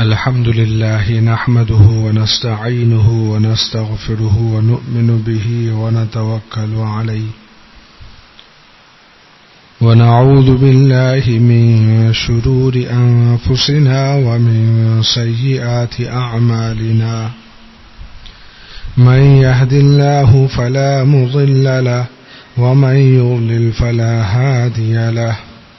الحمد لله نحمده ونستعينه ونستغفره ونؤمن به ونتوكل عليه ونعوذ بالله من شرور أنفسنا ومن سيئات أعمالنا من يهد الله فلا مضل له ومن يضلل فلا هادي له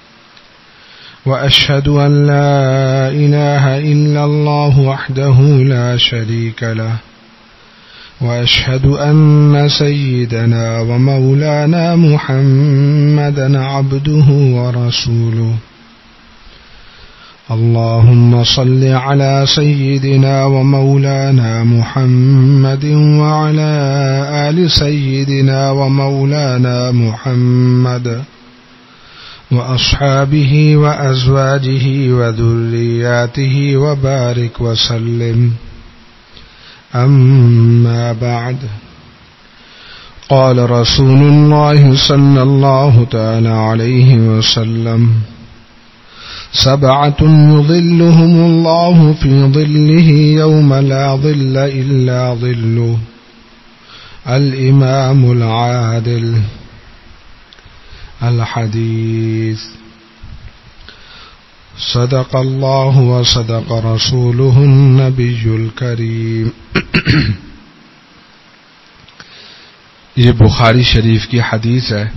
وأشهد أن لا إله إلا الله وحده لا شريك له وأشهد أن سيدنا ومولانا محمدا عبده ورسوله اللهم صل على سيدنا ومولانا محمد وعلى آل سيدنا ومولانا محمد وأصحابه وأزواجه وذرياته وبارك وسلم أما بعد قال رسول الله صلى الله تعالى عليه وسلم سبعة يظلهم الله في ظله يوم لا ظل إلا ظله الإمام العادل الحديث صدق الله وصدق رسوله النبي الكريم یہ بخاری شریف کی حدیث ہے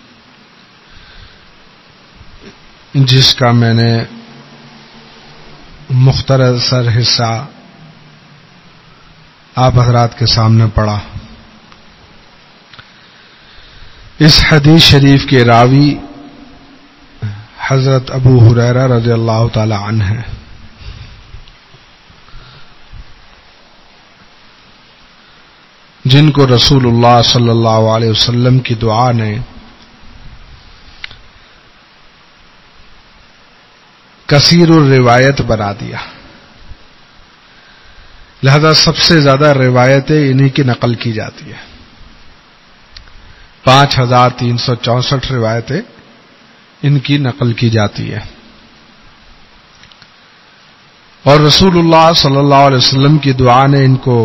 جس کا میں نے مختصر حصہ آپ حضرات کے سامنے پڑھا. اس حدیث شریف کے راوی حضرت ابو ہریرہ رضی اللہ تعالی عنہ ہیں. جن کو رسول اللہ صلی اللہ علیہ وسلم کی دعا نے کثیر الروایت بنا دیا، لہذا سب سے زیادہ روایتیں انہی کی نقل کی جاتی ہیں. 5364 روایتیں ان کی نقل کی جاتی ہے، اور رسول اللہ صلی اللہ علیہ وسلم کی دعا نے ان کو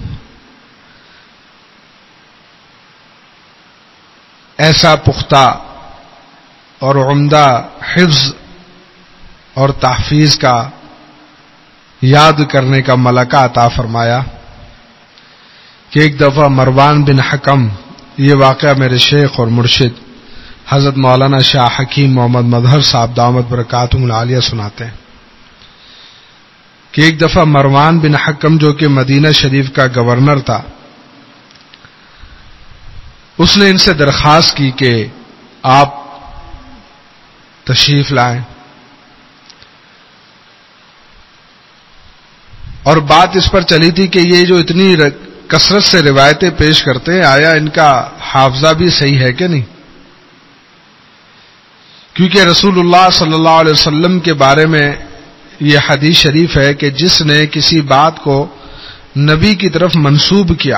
ایسا پختہ اور عمدہ حفظ اور تحفیظ کا یاد کرنے کا ملکہ عطا فرمایا کہ ایک دفعہ مروان بن حکم، یہ واقعہ میرے شیخ اور مرشد حضرت مولانا شاہ حکیم محمد مظہر صاحب دامت برکاتہم العالیہ سناتے ہیں کہ ایک دفعہ مروان بن حکم جو کہ مدینہ شریف کا گورنر تھا، اس نے ان سے درخواست کی کہ آپ تشریف لائیں، اور بات اس پر چلی تھی کہ یہ جو اتنی کثرت سے روایتیں پیش کرتے ہیں، آیا ان کا حافظہ بھی صحیح ہے کہ نہیں؟ کیونکہ رسول اللہ صلی اللہ علیہ وسلم کے بارے میں یہ حدیث شریف ہے کہ جس نے کسی بات کو نبی کی طرف منسوب کیا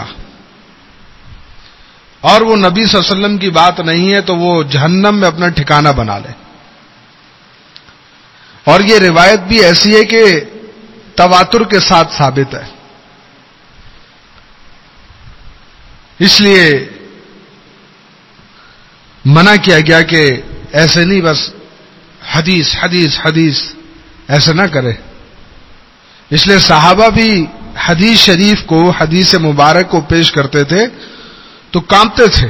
اور وہ نبی صلی اللہ علیہ وسلم کی بات نہیں ہے تو وہ جہنم میں اپنا ٹھکانہ بنا لے. اور یہ روایت بھی ایسی ہے کہ تواتر کے ساتھ ثابت ہے. اس لیے منع کیا گیا کہ ایسے نہیں بس حدیث حدیث حدیث ایسے نہ کرے. اس لیے صحابہ بھی حدیث شریف کو، حدیث مبارک کو پیش کرتے تھے تو کانپتے تھے،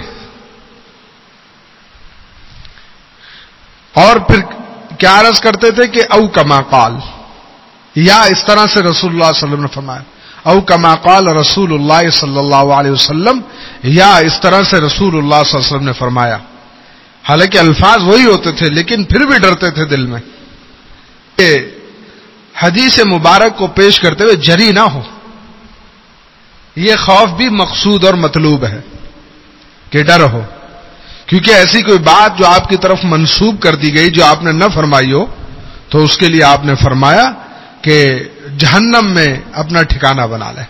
اور پھر کیا عرض کرتے تھے کہ او کما قال، یا اس طرح سے رسول اللہ صلی اللہ علیہ وسلم نے فرمایا، او کما قال رسول اللہ صلی اللہ علیہ وسلم، یا اس طرح سے رسول اللہ صلی اللہ علیہ وسلم نے فرمایا. حالانکہ الفاظ وہی ہوتے تھے لیکن پھر بھی ڈرتے تھے دل میں کہ حدیث مبارک کو پیش کرتے ہوئے جری نہ ہو. یہ خوف بھی مقصود اور مطلوب ہے کہ ڈر ہو، کیونکہ ایسی کوئی بات جو آپ کی طرف منسوب کر دی گئی جو آپ نے نہ فرمائی ہو تو اس کے لیے آپ نے فرمایا کہ جہنم میں اپنا ٹھکانہ بنا لے.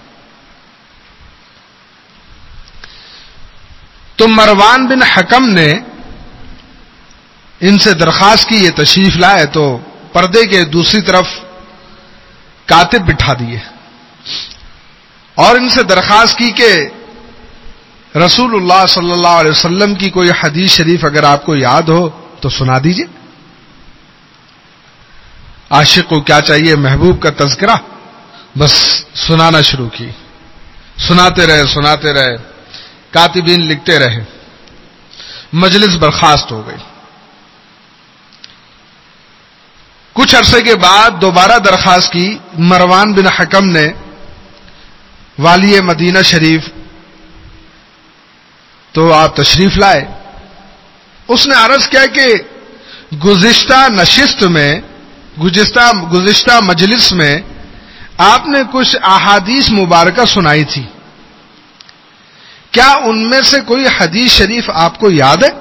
تو مروان بن حکم نے ان سے درخواست کی یہ تشریف لائے تو پردے کے دوسری طرف کاتب بٹھا دیے اور ان سے درخواست کی کہ رسول اللہ صلی اللہ علیہ وسلم کی کوئی حدیث شریف اگر آپ کو یاد ہو تو سنا دیجئے. عاشق کو کیا چاہیے؟ محبوب کا تذکرہ. بس سنانا شروع کی. سناتے رہے. کاتبین لکھتے رہے. مجلس برخاست ہو گئی. کچھ عرصے کے بعد دوبارہ درخواست کی. مروان بن حکم نے والی مدینہ شریف، تو آپ تشریف لائے. اس نے عرض کیا کہ گزشتہ نشست میں، گزشتہ مجلس میں آپ نے کچھ احادیث مبارکہ سنائی تھی، کیا ان میں سے کوئی حدیث شریف آپ کو یاد ہے؟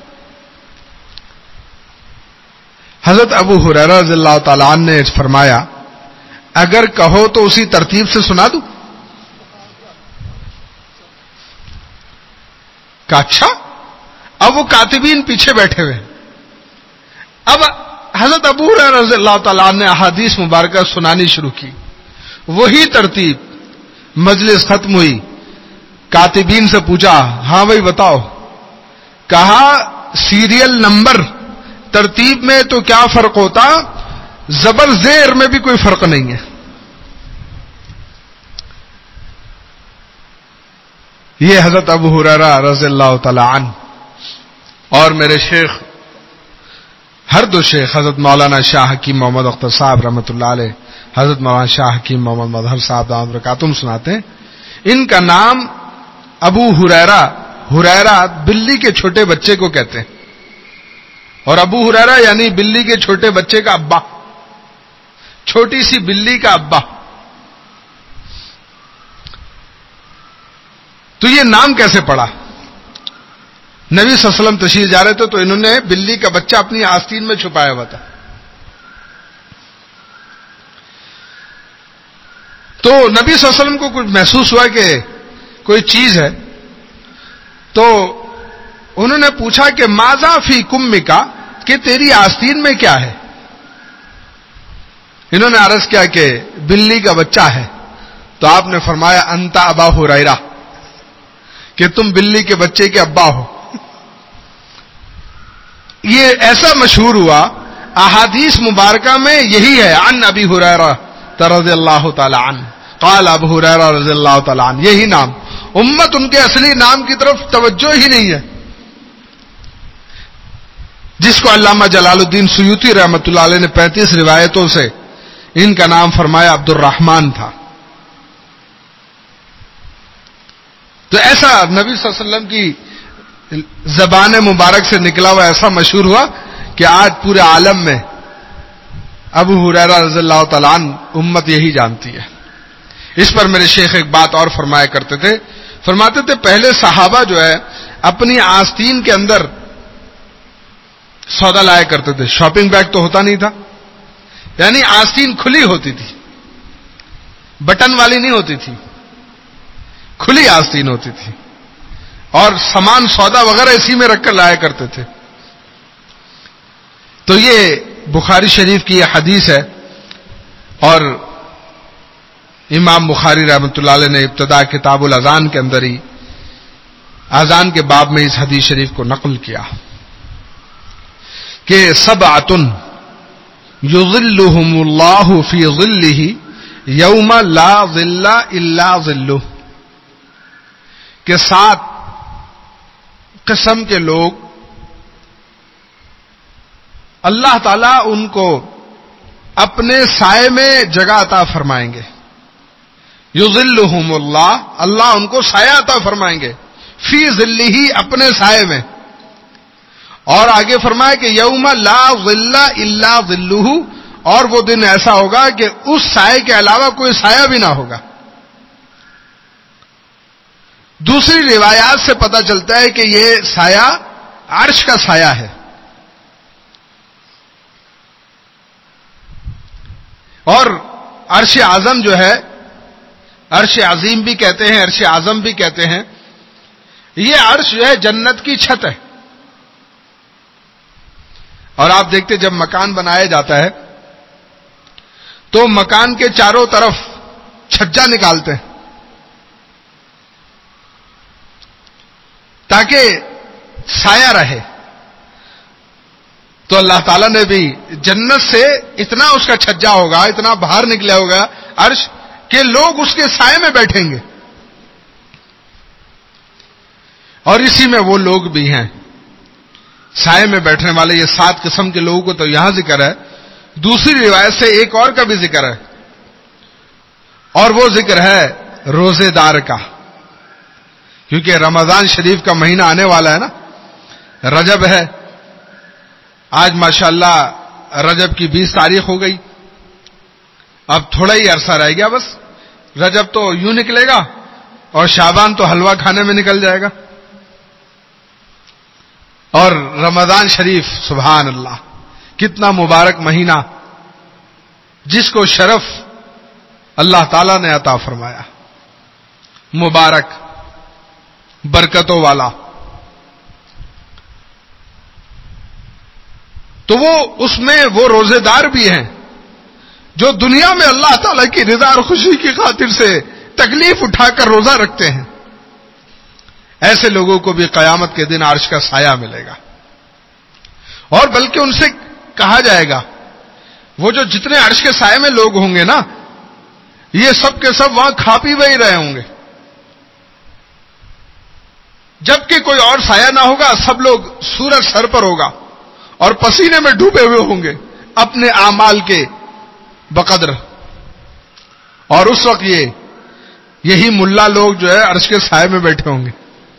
حضرت ابو ہریرہ رضی اللہ تعالیٰ عنہ نے فرمایا اگر کہو تو اسی ترتیب سے سنا دوں. کہا اچھا. اب وہ کاتبین پیچھے بیٹھے ہوئے. اب حضرت ابو ہریرہ رضی اللہ تعالیٰ عنہ نے احادیث مبارکہ سنانی شروع کی. وہی ترتیب. مجلس ختم ہوئی. کاتبین سے پوچھا ہاں بھائی بتاؤ. کہا سیریل نمبر ترتیب میں تو کیا فرق ہوتا، زبر زیر میں بھی کوئی فرق نہیں ہے. یہ حضرت ابو ہریرہ رضی اللہ تعالی عنہ اور میرے شیخ، ہر دو شیخ، حضرت مولانا شاہ حکیم محمد اختر صاحب رحمۃ اللہ علیہ، حضرت مولانا شاہ حکیم محمد مظہر صاحب دامت برکاتہم سناتے ہیں. ان کا نام ابو ہریرہ، ہریرہ بلی کے چھوٹے بچے کو کہتے ہیں، اور ابو ہریرہ یعنی بلی کے چھوٹے بچے کا ابا، چھوٹی سی بلی کا ابا. تو یہ نام کیسے پڑا؟ نبی صلی اللہ علیہ وسلم تشریف جا رہے تھے تو انہوں نے بلی کا بچہ اپنی آستین میں چھپایا ہوا تھا. تو نبی صلی اللہ علیہ وسلم کو کچھ محسوس ہوا کہ کوئی چیز ہے، تو انہوں نے پوچھا کہ ماذا فی کمکا، کہ تیری آستین میں کیا ہے؟ انہوں نے عرض کیا کہ بلی کا بچہ ہے. تو آپ نے فرمایا انت ابا ہریرہ، کہ تم بلی کے بچے کے ابا ہو. یہ ایسا مشہور ہوا. احادیث مبارکہ میں یہی ہے عن ابی ہریرہ رضی اللہ تعالی عنہ قال ابو ہریرہ رضی اللہ تعالی عنہ. یہی نام. امت ان کے اصلی نام کی طرف توجہ ہی نہیں ہے، جس کو علامہ جلال الدین سیوطی رحمۃ اللہ علیہ نے 35 روایتوں سے ان کا نام فرمایا عبد الرحمن تھا. تو ایسا نبی صلی اللہ علیہ وسلم کی زبان مبارک سے نکلا ہوا ایسا مشہور ہوا کہ آج پورے عالم میں ابو ہریرہ رضی اللہ تعالیٰ عنہ امت یہی جانتی ہے. اس پر میرے شیخ ایک بات اور فرمایا کرتے تھے. فرماتے تھے پہلے صحابہ جو ہے اپنی آستین کے اندر سودا لایا کرتے تھے. شاپنگ بیگ تو ہوتا نہیں تھا، یعنی آستین کھلی ہوتی تھی، بٹن والی نہیں ہوتی تھی، کھلی آستین ہوتی تھی، اور سامان سودا وغیرہ اسی میں رکھ کر لایا کرتے تھے. تو یہ بخاری شریف کی یہ حدیث ہے، اور امام بخاری رحمۃ اللہ علیہ نے ابتدا کتاب الاذان کے اندر ہی اذان کے باب میں اس حدیث شریف کو نقل کیا کہ سبعۃ یظلھم اللہ فی ظلہ یوم لا ظل الا ظلہ، کہ 7 قسم کے لوگ اللہ تعالیٰ ان کو اپنے سائے میں جگہ عطا فرمائیں گے. یظلھم اللہ، اللہ ان کو سایہ عطا فرمائیں گے، فی ظلہ، اپنے سائے میں. اور آگے فرمایا کہ یوم لا ظل الا ظلہ، اور وہ دن ایسا ہوگا کہ اس سائے کے علاوہ کوئی سایہ بھی نہ ہوگا. دوسری روایات سے پتہ چلتا ہے کہ یہ سایہ عرش کا سایہ ہے. اور عرش اعظم جو ہے، عرش عظیم بھی کہتے ہیں، عرش اعظم بھی کہتے ہیں، یہ عرش جو ہے جنت کی چھت ہے. اور آپ دیکھتے جب مکان بنایا جاتا ہے تو مکان کے چاروں طرف چھجا نکالتے ہیں تاکہ سایہ رہے. تو اللہ تعالیٰ نے بھی جنت سے اتنا اس کا چھجا ہوگا, اتنا باہر نکلا ہوگا عرش, کہ لوگ اس کے سائے میں بیٹھیں گے. اور اسی میں وہ لوگ بھی ہیں سائے میں بیٹھنے والے. یہ 7 قسم کے لوگوں کو تو یہاں ذکر ہے. دوسری روایت سے ایک اور کا بھی ذکر ہے, اور وہ ذکر ہے روزے دار کا, کیونکہ رمضان شریف کا مہینہ آنے والا ہے نا. رجب ہے, آج ماشاءاللہ رجب کی 20 تاریخ ہو گئی. اب تھوڑا ہی عرصہ رہ گیا بس. رجب تو یوں نکلے گا اور شعبان تو حلوہ کھانے میں نکل جائے گا. اور رمضان شریف سبحان اللہ کتنا مبارک مہینہ, جس کو شرف اللہ تعالی نے عطا فرمایا, مبارک برکتوں والا. تو وہ اس میں وہ روزے دار بھی ہیں جو دنیا میں اللہ تعالی کی رضا اور خوشی کی خاطر سے تکلیف اٹھا کر روزہ رکھتے ہیں. ایسے لوگوں کو بھی قیامت کے دن عرش کا سایہ ملے گا. اور بلکہ ان سے کہا جائے گا, وہ جو جتنے عرش کے سائے میں لوگ ہوں گے نا, یہ سب کے سب وہاں کھا پی وہی رہے ہوں گے, جبکہ کوئی اور سایہ نہ ہوگا. سب لوگ سورج سر پر ہوگا اور پسینے میں ڈوبے ہوئے ہوں گے اپنے اعمال کے بقدر. اور اس وقت یہی ملا لوگ جو ہے عرش کے سائے میں بیٹھے ہوں گے.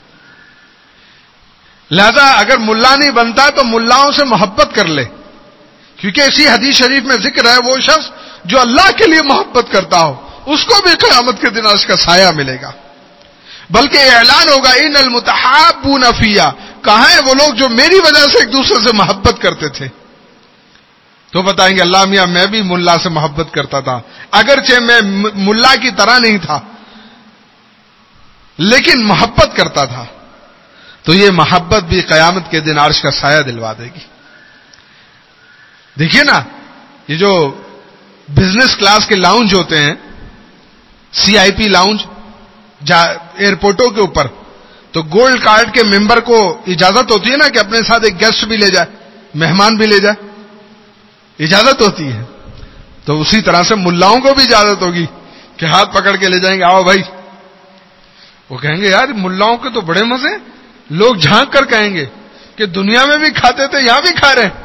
لہذا اگر ملا نہیں بنتا تو ملاؤں سے محبت کر لے, کیونکہ اسی حدیث شریف میں ذکر ہے وہ شخص جو اللہ کے لیے محبت کرتا ہو اس کو بھی قیامت کے دن عرش کا سایہ ملے گا. بلکہ اعلان ہوگا ان المتحابون فیہ, کہاں ہیں وہ لوگ جو میری وجہ سے ایک دوسرے سے محبت کرتے تھے. تو بتائیں گے اللہ میاں میں بھی ملا سے محبت کرتا تھا, اگرچہ میں ملا کی طرح نہیں تھا لیکن محبت کرتا تھا. تو یہ محبت بھی قیامت کے دن عرش کا سایہ دلوا دے گی. دیکھیے نا, یہ جو بزنس کلاس کے لاؤنج ہوتے ہیں, CIP لاؤنج ایئرپورٹوں کے اوپر, تو گولڈ کارڈ کے ممبر کو اجازت ہوتی ہے نا کہ اپنے ساتھ ایک گیسٹ بھی لے جائے, مہمان بھی لے جائے, اجازت ہوتی ہے. تو اسی طرح سے ملاؤں کو بھی اجازت ہوگی کہ ہاتھ پکڑ کے لے جائیں گے, آؤ بھائی. وہ کہیں گے یار ملاؤں کے تو بڑے مزے, لوگ جھانک کر کہیں گے کہ دنیا میں بھی کھاتے تھے یہاں بھی کھا رہے ہیں.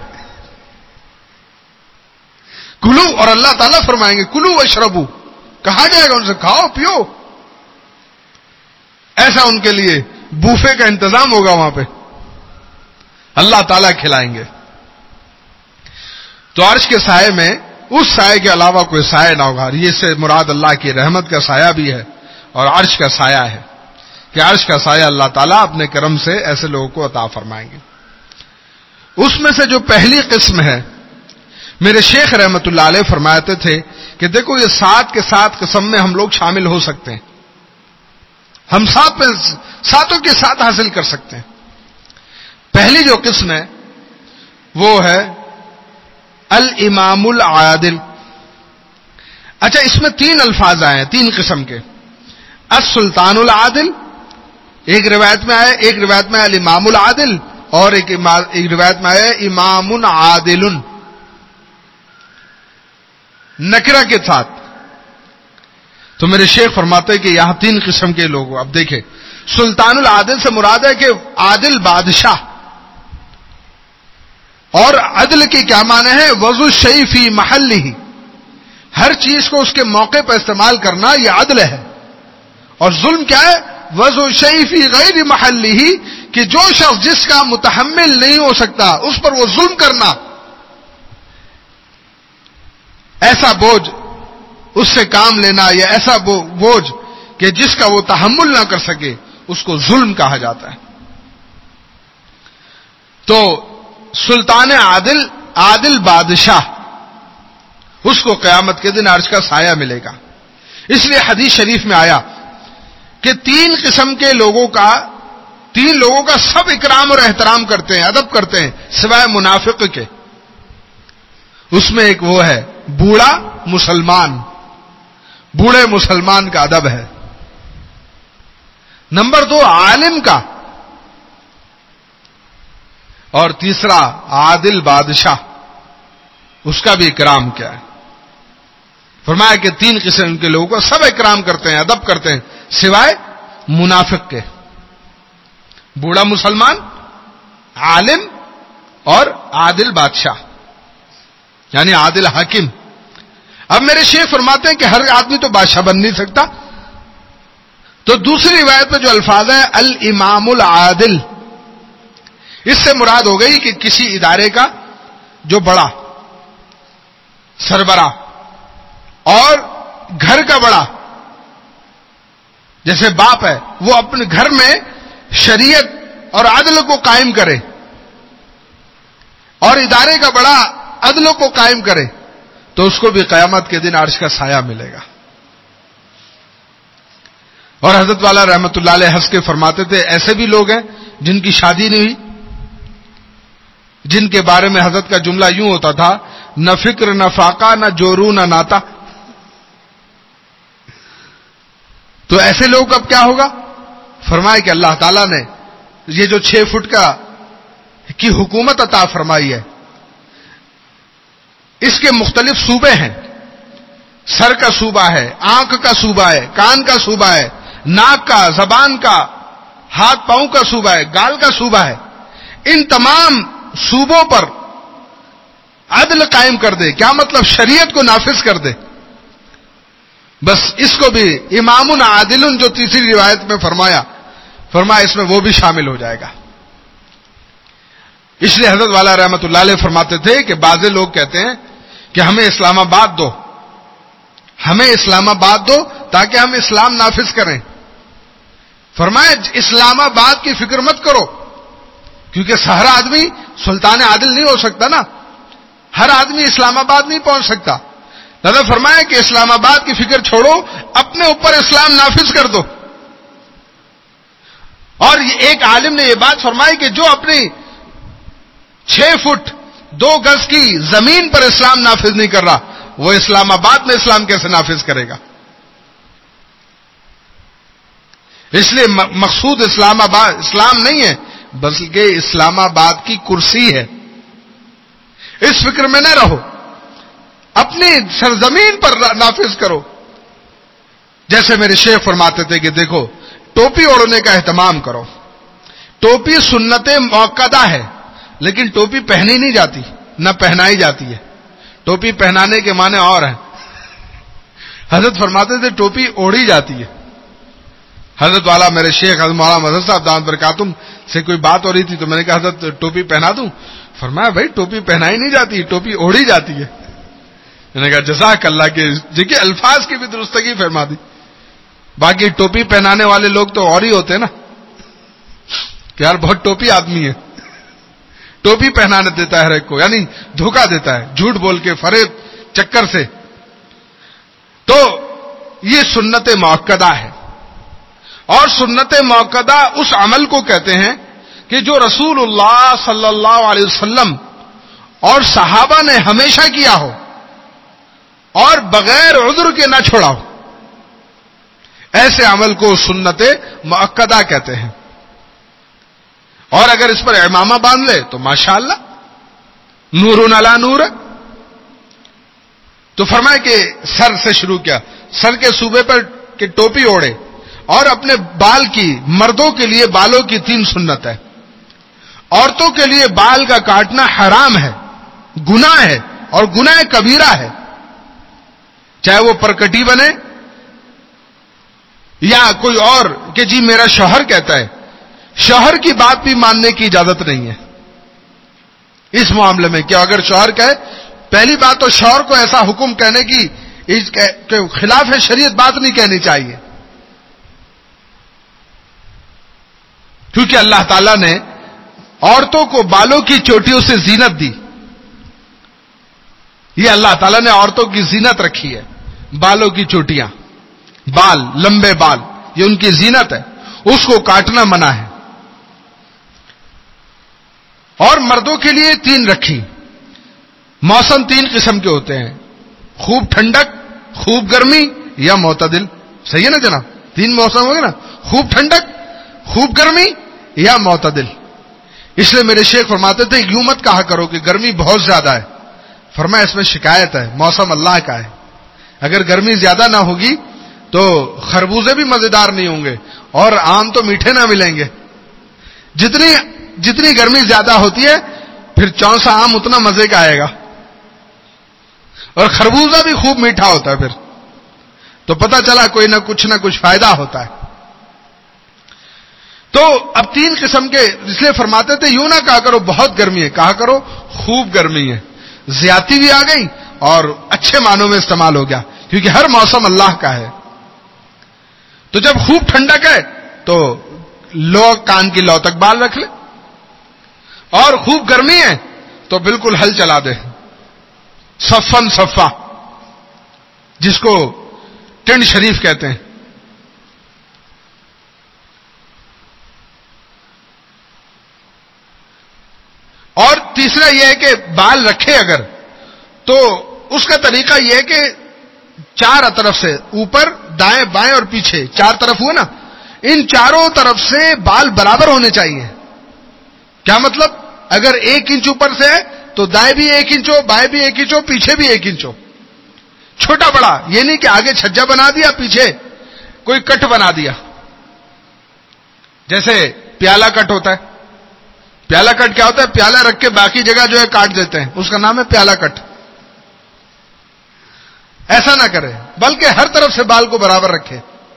کلو, اور اللہ تعالیٰ فرمائیں گے کلو واشربو, کہا جائے گا ان سے کھاؤ پیو. ایسا ان کے لیے بوفے کا انتظام ہوگا وہاں پہ, اللہ تعالیٰ کھلائیں گے. تو عرش کے سائے میں اس سائے کے علاوہ کوئی سایہ نہ ہوگا. یہ سے مراد اللہ کی رحمت کا سایہ بھی ہے اور عرش کا سایہ ہے, کہ عرش کا سایہ اللہ تعالیٰ اپنے کرم سے ایسے لوگوں کو عطا فرمائیں گے. اس میں سے جو پہلی قسم ہے, میرے شیخ رحمت اللہ علیہ فرماتے تھے کہ دیکھو یہ 7 کے 7 قسم میں ہم لوگ شامل ہو سکتے ہیں, ہم 7 میں 7 کے 7 حاصل کر سکتے ہیں. پہلی جو قسم ہے وہ ہے الامام العادل. اچھا, اس میں 3 الفاظ آئے ہیں 3 قسم کے. السلطان العادل ایک روایت میں آئے, ایک روایت میں الامام العادل, اور ایک روایت میں آئے امام عادل نکرہ کے ساتھ. تو میرے شیخ فرماتے ہیں کہ یہاں 3 قسم کے لوگ. اب دیکھیں, سلطان العادل سے مراد ہے کہ عادل بادشاہ, اور عدل کی کیا معنی ہے؟ وضع الشیء فی محلہ, ہر چیز کو اس کے موقع پر استعمال کرنا یہ عدل ہے. اور ظلم کیا ہے؟ وضع الشیء فی غیر محلہ, کہ جو شخص جس کا متحمل نہیں ہو سکتا اس پر وہ ظلم کرنا, ایسا بوجھ اس سے کام لینا, یا ایسا بوجھ کہ جس کا وہ تحمل نہ کر سکے, اس کو ظلم کہا جاتا ہے. تو سلطان عادل, عادل بادشاہ, اس کو قیامت کے دن عرش کا سایہ ملے گا. اس لیے حدیث شریف میں آیا کہ 3 قسم کے لوگوں کا 3 لوگوں کا سب اکرام اور احترام کرتے ہیں, ادب کرتے ہیں, سوائے منافق کے. اس میں ایک وہ ہے بوڑھا مسلمان، بوڑھے مسلمان کا ادب ہے۔ نمبر 2 عالم کا، اور تیسرا عادل بادشاہ، اس کا بھی اکرام کیا ہے۔ فرمایا کہ 3 قسم کے لوگوں کو سب اکرام کرتے ہیں، ادب کرتے ہیں، سوائے منافق کے، بوڑھا مسلمان، عالم اور عادل بادشاہ، یعنی عادل حاکم۔ اب میرے شیخ فرماتے ہیں کہ ہر آدمی تو بادشاہ بن نہیں سکتا، تو دوسری روایت میں جو الفاظ ہیں الامام العادل، اس سے مراد ہو گئی کہ کسی ادارے کا جو بڑا سربراہ اور گھر کا بڑا، جیسے باپ ہے، وہ اپنے گھر میں شریعت اور عدل کو قائم کرے، اور ادارے کا بڑا عدل کو قائم کرے، تو اس کو بھی قیامت کے دن عرش کا سایہ ملے گا۔ اور حضرت والا رحمت اللہ علیہ ہنس کے فرماتے تھے ایسے بھی لوگ ہیں جن کی شادی نہیں ہوئی، جن کے بارے میں حضرت کا جملہ یوں ہوتا تھا، نہ فکر نہ فاقہ نہ جورو نہ ناتا۔ تو ایسے لوگ اب کیا ہوگا؟ فرمائے کہ اللہ تعالیٰ نے یہ جو 6 فٹ کی حکومت عطا فرمائی ہے، اس کے مختلف صوبے ہیں، سر کا صوبہ ہے، آنکھ کا صوبہ ہے، کان کا صوبہ ہے، ناک کا، زبان کا، ہاتھ پاؤں کا صوبہ ہے، گال کا صوبہ ہے۔ ان تمام صوبوں پر عدل قائم کر دے، کیا مطلب؟ شریعت کو نافذ کر دے۔ بس اس کو بھی امام عادل جو تیسری روایت میں فرمایا اس میں وہ بھی شامل ہو جائے گا۔ اس لیے حضرت والا رحمت اللہ علیہ فرماتے تھے کہ بعض لوگ کہتے ہیں کہ ہمیں اسلام آباد دو، ہمیں اسلام آباد دو تاکہ ہم اسلام نافذ کریں۔ فرمایا اسلام آباد کی فکر مت کرو، کیونکہ ہر آدمی سلطان عادل نہیں ہو سکتا نا، ہر آدمی اسلام آباد نہیں پہنچ سکتا۔ لہذا فرمایا کہ اسلام آباد کی فکر چھوڑو، اپنے اوپر اسلام نافذ کر دو۔ اور ایک عالم نے یہ بات فرمائی کہ جو اپنی 6 فٹ 2 گز کی زمین پر اسلام نافذ نہیں کر رہا، وہ اسلام آباد میں اسلام کیسے نافذ کرے گا؟ اس لیے مقصود اسلام نہیں ہے، بلکہ اسلام آباد کی کرسی ہے۔ اس فکر میں نہ رہو، اپنی سرزمین پر نافذ کرو۔ جیسے میرے شیخ فرماتے تھے کہ دیکھو، ٹوپی اوڑھنے کا اہتمام کرو۔ ٹوپی سنت موقدہ ہے، لیکن ٹوپی پہنی نہیں جاتی، نہ پہنائی جاتی ہے۔ ٹوپی پہنانے کے معنی اور ہیں۔ حضرت فرماتے تھے ٹوپی اوڑھی جاتی ہے۔ حضرت والا میرے شیخ حضرت مولانا مظہر صاحب دامت برکاتہم سے کوئی بات ہو رہی تھی، تو میں نے کہا حضرت ٹوپی پہنا دوں؟ فرمایا بھائی ٹوپی پہنائی نہیں جاتی، ٹوپی اوڑھی جاتی ہے۔ میں نے کہا جزاک اللہ، کے دیکھیے الفاظ کی بھی درستگی فرما دی۔ باقی ٹوپی پہنانے والے لوگ تو اور ہی ہوتے ہیں نا، کہ یار بہت ٹوپی آدمی ہے، ٹوپی پہنانے دیتا ہے ہر ایک کو، یعنی دھوکہ دیتا ہے جھوٹ بول کے، فریب چکر سے۔ تو یہ سنت موقدہ ہے، اور سنت موقدہ اس عمل کو کہتے ہیں کہ جو رسول اللہ صلی اللہ علیہ وسلم اور صحابہ نے ہمیشہ کیا ہو اور بغیر عذر کے نہ چھوڑا ہو، ایسے عمل کو سنت موقدہ کہتے ہیں۔ اور اگر اس پر امامہ باندھ لے تو ماشاءاللہ نور علی نور۔ تو فرمایا کہ سر سے شروع کیا، سر کے صوبے پر کہ ٹوپی اوڑھے، اور اپنے بال کی، مردوں کے لیے بالوں کی 3 سنت ہے۔ عورتوں کے لیے بال کا کاٹنا حرام ہے، گناہ ہے، اور گناہ کبیرہ ہے، چاہے وہ پرکٹی بنے یا کوئی اور، کہ جی میرا شوہر کہتا ہے، شوہر کی بات بھی ماننے کی اجازت نہیں ہے اس معاملے میں۔ کہ اگر شوہر کہے، پہلی بات تو شوہر کو ایسا حکم کہنے کی کہ خلاف ہے شریعت بات نہیں کہنی چاہیے، کیونکہ اللہ تعالیٰ نے عورتوں کو بالوں کی چوٹیوں سے زینت دی۔ یہ اللہ تعالیٰ نے عورتوں کی زینت رکھی ہے، بالوں کی چوٹیاں، بال، لمبے بال، یہ ان کی زینت ہے، اس کو کاٹنا منع ہے۔ اور مردوں کے لیے 3 رکھی۔ موسم 3 قسم کے ہوتے ہیں، خوب ٹھنڈک، خوب گرمی یا معتدل. صحیح ہے نا جناب؟ 3 موسم ہو گئے نا، خوب ٹھنڈک، خوب گرمی یا معتدل. اس لیے میرے شیخ فرماتے تھے یوں مت کہا کرو کہ گرمی بہت زیادہ ہے. فرمایا اس میں شکایت ہے، موسم اللہ کا ہے. اگر گرمی زیادہ نہ ہوگی تو خربوزے بھی مزیدار نہیں ہوں گے اور آم تو میٹھے نہ ملیں گے. جتنی گرمی زیادہ ہوتی ہے پھر چونسا آم اتنا مزے کا آئے گا، اور خربوزہ بھی خوب میٹھا ہوتا ہے. پھر تو پتہ چلا کوئی نہ کچھ فائدہ ہوتا ہے. تو اب 3 قسم کے، اس لیے فرماتے تھے یوں نہ کہا کرو بہت گرمی ہے، کہا کرو خوب گرمی ہے. زیادتی بھی آ گئی اور اچھے معنوں میں استعمال ہو گیا، کیونکہ ہر موسم اللہ کا ہے. تو جب خوب ٹھنڈک ہے تو لوگ کان کی لو تک بال رکھ لے، اور خوب گرمی ہے تو بالکل ہل چلا دے. صفن صفا، جس کو ٹنڈ شریف کہتے ہیں. اور تیسرا یہ ہے کہ بال رکھے اگر تو اس کا طریقہ یہ ہے کہ 4 طرف سے، اوپر دائیں بائیں اور پیچھے 4 طرف ہوئے نا، ان چاروں طرف سے بال برابر ہونے چاہیے. کیا مطلب؟ اگر 1 انچ اوپر سے ہے تو دائیں بھی 1 انچ ہو، بائیں بھی 1 انچ ہو، پیچھے بھی 1 انچ ہو. چھوٹا بڑا یہ نہیں کہ آگے چھجا بنا دیا پیچھے کوئی کٹ بنا دیا. جیسے پیالہ کٹ ہوتا ہے. پیالہ کٹ کیا ہوتا ہے؟ پیالہ رکھ کے باقی جگہ جو ہے کاٹ دیتے ہیں، اس کا نام ہے پیالہ کٹ. ایسا نہ کرے، بلکہ ہر طرف سے بال کو برابر رکھے.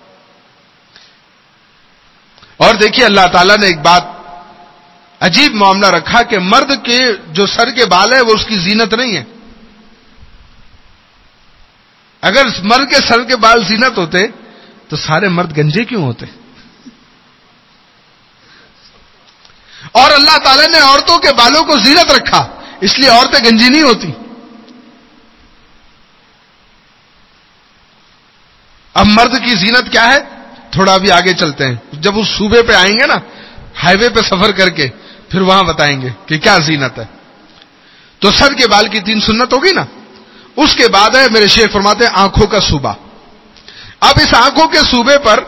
اور دیکھیے اللہ تعالیٰ نے ایک بات عجیب معاملہ رکھا کہ مرد کے جو سر کے بال ہے وہ اس کی زینت نہیں ہے. اگر مرد کے سر کے بال زینت ہوتے تو سارے مرد گنجے کیوں ہوتے؟ اور اللہ تعالیٰ نے عورتوں کے بالوں کو زینت رکھا، اس لیے عورتیں گنجی نہیں ہوتی. اب مرد کی زینت کیا ہے؟ تھوڑا ابھی آگے چلتے ہیں، جب اس صوبے پہ آئیں گے نا، ہائی وے پہ سفر کر کے، پھر وہاں بتائیں گے کہ کیا زینت ہے. تو سر کے بال کی 3 سنت ہوگی نا. اس کے بعد ہے میرے شیخ فرماتے ہیں آنکھوں کا صوبہ. اب اس آنکھوں کے صوبے پر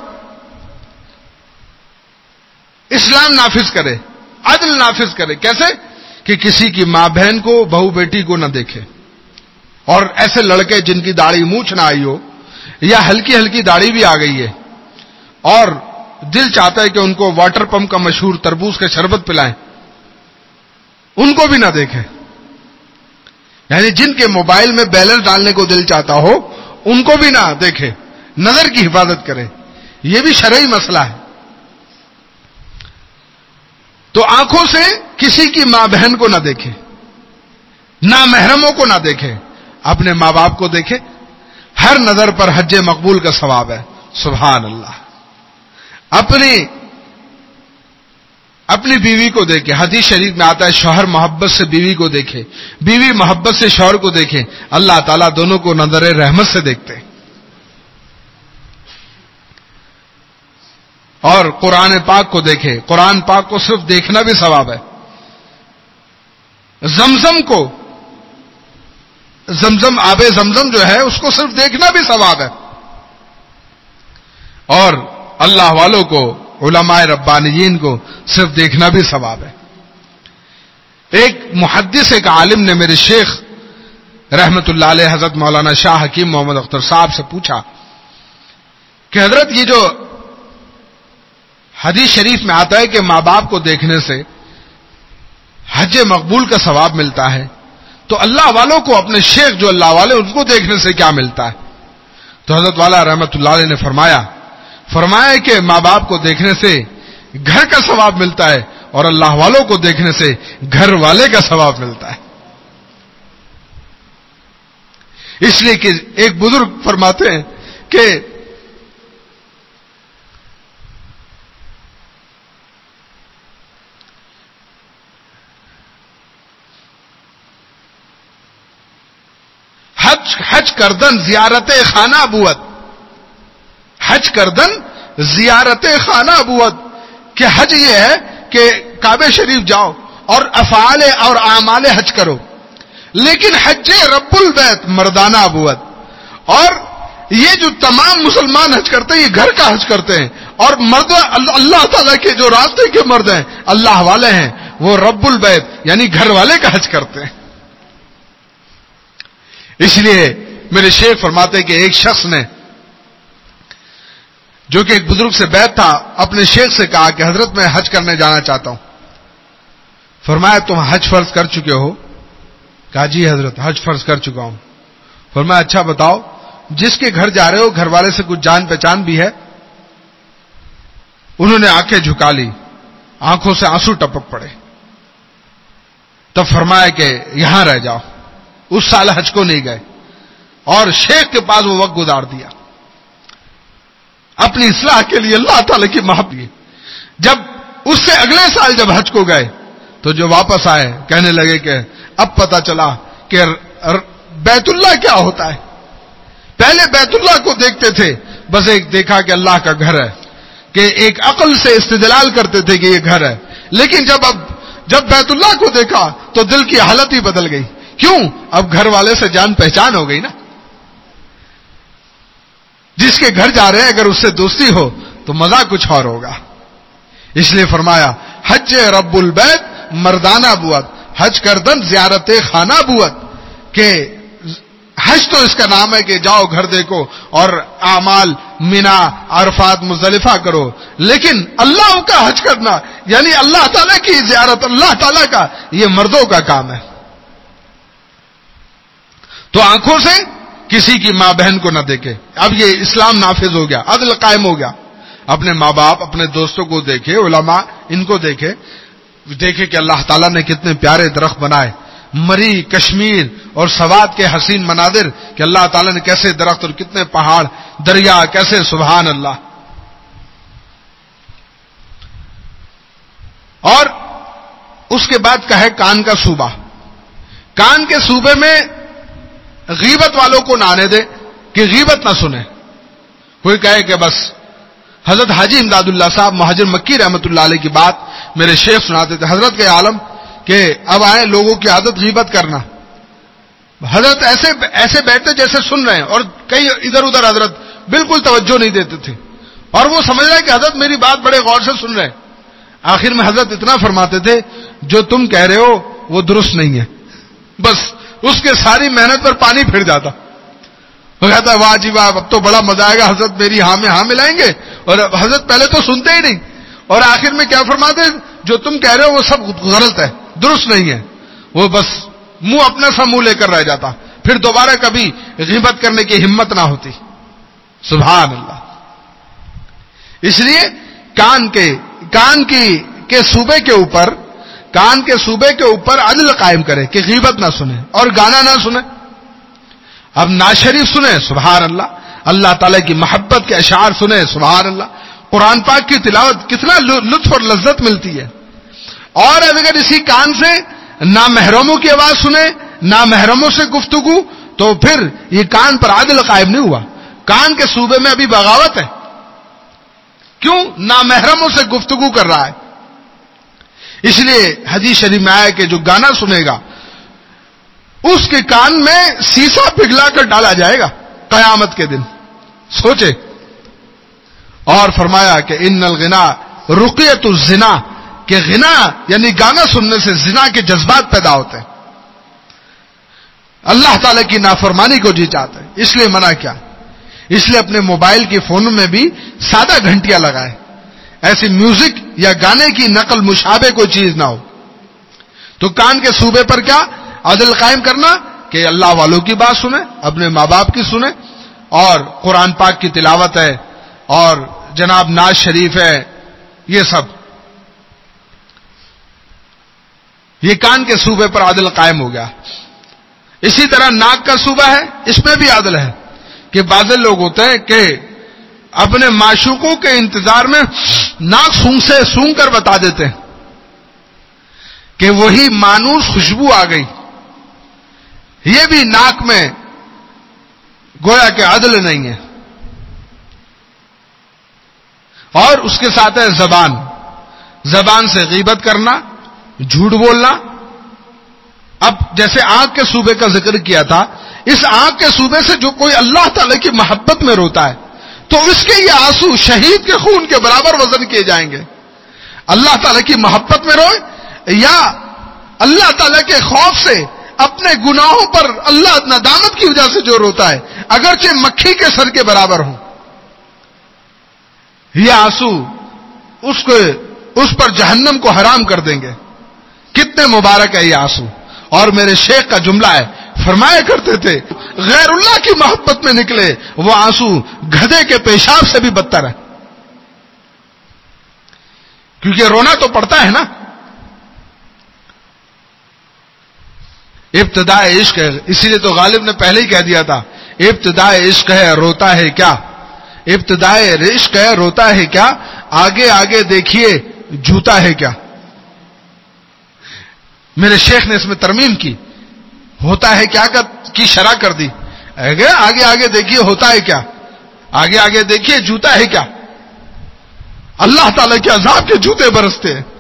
اسلام نافذ کرے، عدل نافذ کرے. کیسے؟ کہ کسی کی ماں بہن کو، بہو بیٹی کو نہ دیکھے. اور ایسے لڑکے جن کی داڑھی مونچھ نہ آئی ہو یا ہلکی ہلکی داڑھی بھی آ گئی ہے اور دل چاہتا ہے کہ ان کو واٹر پمپ کا مشہور تربوز کا شربت پلائیں، ان کو بھی نہ دیکھیں. یعنی جن کے موبائل میں بیلنس ڈالنے کو دل چاہتا ہو ان کو بھی نہ دیکھے، نظر کی حفاظت کرے. یہ بھی شرعی مسئلہ ہے. تو آنکھوں سے کسی کی ماں بہن کو نہ دیکھے، نامحرموں کو نہ دیکھے، اپنے ماں باپ کو دیکھے. ہر نظر پر حج مقبول کا ثواب ہے. سبحان اللہ. اپنی بیوی کو دیکھے. حدیث شریف میں آتا ہے شوہر محبت سے بیوی کو دیکھے، بیوی محبت سے شوہر کو دیکھے، اللہ تعالیٰ دونوں کو نظر رحمت سے دیکھتے ہیں. اور قرآن پاک کو دیکھے. قرآن پاک کو صرف دیکھنا بھی ثواب ہے. زمزم آب زمزم جو ہے اس کو صرف دیکھنا بھی ثواب ہے. اور اللہ والوں کو، علماء ربانیین کو صرف دیکھنا بھی ثواب ہے. ایک محدث، ایک عالم نے میرے شیخ رحمت اللہ علیہ حضرت مولانا شاہ حکیم محمد اختر صاحب سے پوچھا کہ حضرت یہ جو حدیث شریف میں آتا ہے کہ ماں باپ کو دیکھنے سے حج مقبول کا ثواب ملتا ہے، تو اللہ والوں کو، اپنے شیخ جو اللہ والے ان کو دیکھنے سے کیا ملتا ہے؟ تو حضرت والا رحمت اللہ علیہ نے فرمایا کہ ماں باپ کو دیکھنے سے گھر کا ثواب ملتا ہے اور اللہ والوں کو دیکھنے سے گھر والے کا ثواب ملتا ہے. اس لیے کہ ایک بزرگ فرماتے ہیں کہ حج کردن زیارت خانہ ابوت، حج کردن زیارت خانہ ابوت، کہ حج یہ ہے کہ کعبہ شریف جاؤ اور افعال اور اعمال حج کرو. لیکن حج رب البیت مردانہ بود. اور یہ جو تمام مسلمان حج کرتے ہیں یہ گھر کا حج کرتے ہیں, اور مرد اللہ تعالیٰ کے جو راستے کے مرد ہیں, اللہ والے ہیں, وہ رب البیت یعنی گھر والے کا حج کرتے ہیں. اس لیے میرے شیخ فرماتے ہیں کہ ایک شخص نے, جو کہ ایک بزرگ سے بیعت تھا, اپنے شیخ سے کہا کہ حضرت میں حج کرنے جانا چاہتا ہوں. فرمایا تم حج فرض کر چکے ہو؟ کہا جی حضرت حج فرض کر چکا ہوں. فرمایا اچھا بتاؤ, جس کے گھر جا رہے ہو گھر والے سے کچھ جان پہچان بھی ہے؟ انہوں نے آنکھیں جھکا لی, آنکھوں سے آنسو ٹپک پڑے. تب فرمایا کہ یہاں رہ جاؤ. اس سال حج کو نہیں گئے اور شیخ کے پاس وہ وقت گزار دیا اپنی اصلاح کے لیے, اللہ تعالی کی محبت. جب اس سے اگلے سال جب حج کو گئے تو جو واپس آئے کہنے لگے کہ اب پتا چلا کہ بیت اللہ کیا ہوتا ہے. پہلے بیت اللہ کو دیکھتے تھے, بس ایک دیکھا کہ اللہ کا گھر ہے, کہ ایک عقل سے استدلال کرتے تھے کہ یہ گھر ہے. لیکن جب بیت اللہ کو دیکھا تو دل کی حالت ہی بدل گئی. کیوں؟ اب گھر والے سے جان پہچان ہو گئی نا. جس کے گھر جا رہے ہیں اگر اس سے دوستی ہو تو مزہ کچھ اور ہوگا. اس لیے فرمایا حج رب البیت مردانہ بود, حج کردن زیارت خانہ بود. کہ حج تو اس کا نام ہے کہ جاؤ گھر دیکھو اور اعمال منا عرفات مزدلفہ کرو, لیکن اللہ کا حج کرنا یعنی اللہ تعالیٰ کی زیارت, اللہ تعالیٰ کا, یہ مردوں کا کام ہے. تو آنکھوں سے کسی کی ماں بہن کو نہ دیکھے. اب یہ اسلام نافذ ہو گیا, عدل قائم ہو گیا. اپنے ماں باپ اپنے دوستوں کو دیکھے, علماء ان کو دیکھے کہ اللہ تعالیٰ نے کتنے پیارے درخت بنائے, مری کشمیر اور سوات کے حسین مناظر, کہ اللہ تعالیٰ نے کیسے درخت اور کتنے پہاڑ دریا کیسے, سبحان اللہ. اور اس کے بعد کہے کان کا صوبہ. کان کے صوبے میں غیبت والوں کو نہ آنے دے, کہ غیبت نہ سنے. کوئی کہے کہ بس حضرت حاجی امداد اللہ صاحب مہاجر مکی رحمت اللہ علیہ کی بات میرے شیخ سناتے تھے, حضرت کے عالم کہ اب آئے لوگوں کی عادت غیبت کرنا. حضرت ایسے بیٹھتے جیسے سن رہے ہیں, اور کئی ادھر ادھر حضرت بالکل توجہ نہیں دیتے تھے, اور وہ سمجھ رہے کہ حضرت میری بات بڑے غور سے سن رہے ہیں. آخر میں حضرت اتنا فرماتے تھے جو تم کہہ رہے ہو وہ درست نہیں ہے. بس اس کے ساری محنت پر پانی پھر جاتا. وہ کہتا ہے واہ جی واہ, اب تو بڑا مزہ آئے گا, حضرت میری ہاں میں ہاں ملائیں گے. اور حضرت پہلے تو سنتے ہی نہیں, اور آخر میں کیا فرماتے, جو تم کہہ رہے ہو وہ سب غلط ہے, درست نہیں ہے. وہ بس منہ اپنا سا منہ لے کر رہ جاتا, پھر دوبارہ کبھی غیبت کرنے کی ہمت نہ ہوتی. سبحان اللہ. اس لیے کان کے صوبے کے اوپر عدل قائم کرے کہ غیبت نہ سنے اور گانا نہ سنے. اب نعت شریف سنے, سبحان اللہ. اللہ تعالیٰ کی محبت کے اشعار سنے, سبحان اللہ. قرآن پاک کی تلاوت کتنا لطف اور لذت ملتی ہے. اور اگر اسی کان سے نامحرموں کی آواز سنے, نامحرموں سے گفتگو, تو پھر یہ کان پر عدل قائم نہیں ہوا. کان کے صوبے میں ابھی بغاوت ہے. کیوں؟ نامحرموں سے گفتگو کر رہا ہے. اس لیے حدیث شریف میں آیا کہ جو گانا سنے گا اس کے کان میں سیسا پگھلا کر ڈالا جائے گا قیامت کے دن. سوچے. اور فرمایا کہ ان الغنا رقیۃ الزنا, کہ غنا یعنی گانا سننے سے زنا کے جذبات پیدا ہوتے ہیں, اللہ تعالی کی نافرمانی کو جی چاہتے ہیں. اس لیے منع کیا. اس لیے اپنے موبائل کے فونوں میں بھی سادہ گھنٹیاں لگائیں, ایسی میوزک یا گانے کی نقل مشابہ کوئی چیز نہ ہو. تو کان کے صوبے پر کیا عدل قائم کرنا, کہ اللہ والوں کی بات سنیں, اپنے ماں باپ کی سنیں, اور قرآن پاک کی تلاوت ہے, اور جناب نعت شریف ہے, یہ سب. یہ کان کے صوبے پر عدل قائم ہو گیا. اسی طرح ناک کا صوبہ ہے, اس میں بھی عدل ہے, کہ بعض لوگ ہوتے ہیں کہ اپنے معشوقوں کے انتظار میں ناک سونگ کر بتا دیتے ہیں کہ وہی مانوس خوشبو آ گئی. یہ بھی ناک میں گویا کہ عدل نہیں ہے. اور اس کے ساتھ ہے زبان سے غیبت کرنا, جھوٹ بولنا, اب جیسے آنکھ کے صوبے کا ذکر کیا تھا، اس آنکھ کے صوبے سے جو کوئی اللہ تعالی کی محبت میں روتا ہے تو اس کے یہ آنسو شہید کے خون کے برابر وزن کیے جائیں گے. اللہ تعالی کی محبت میں روئے یا اللہ تعالی کے خوف سے اپنے گناہوں پر اللہ ندامت کی وجہ سے جو روتا ہے، اگرچہ مکھی کے سر کے برابر ہوں، یہ آنسو اس پر جہنم کو حرام کر دیں گے. کتنے مبارک ہے یہ آنسو. اور میرے شیخ کا جملہ ہے، فرمایا کرتے تھے غیر اللہ کی محبت میں نکلے وہ آنسو گدھے کے پیشاب سے بھی بدتر ہے. کیونکہ رونا تو پڑتا ہے نا. ابتدائے عشق ہے، اسی لیے تو غالب نے پہلے ہی کہہ دیا تھا ابتدائے عشق ہے روتا ہے کیا، ابتدائے عشق ہے روتا ہے کیا، آگے آگے دیکھیے جھوتا ہے کیا. میرے شیخ نے اس میں ترمیم کی، ہوتا ہے کیا کی شرح کر دی. آگے آگے دیکھیے ہوتا ہے کیا، آگے آگے دیکھیے جوتا ہے کیا. اللہ تعالی کے عذاب کے جوتے برستے ہیں.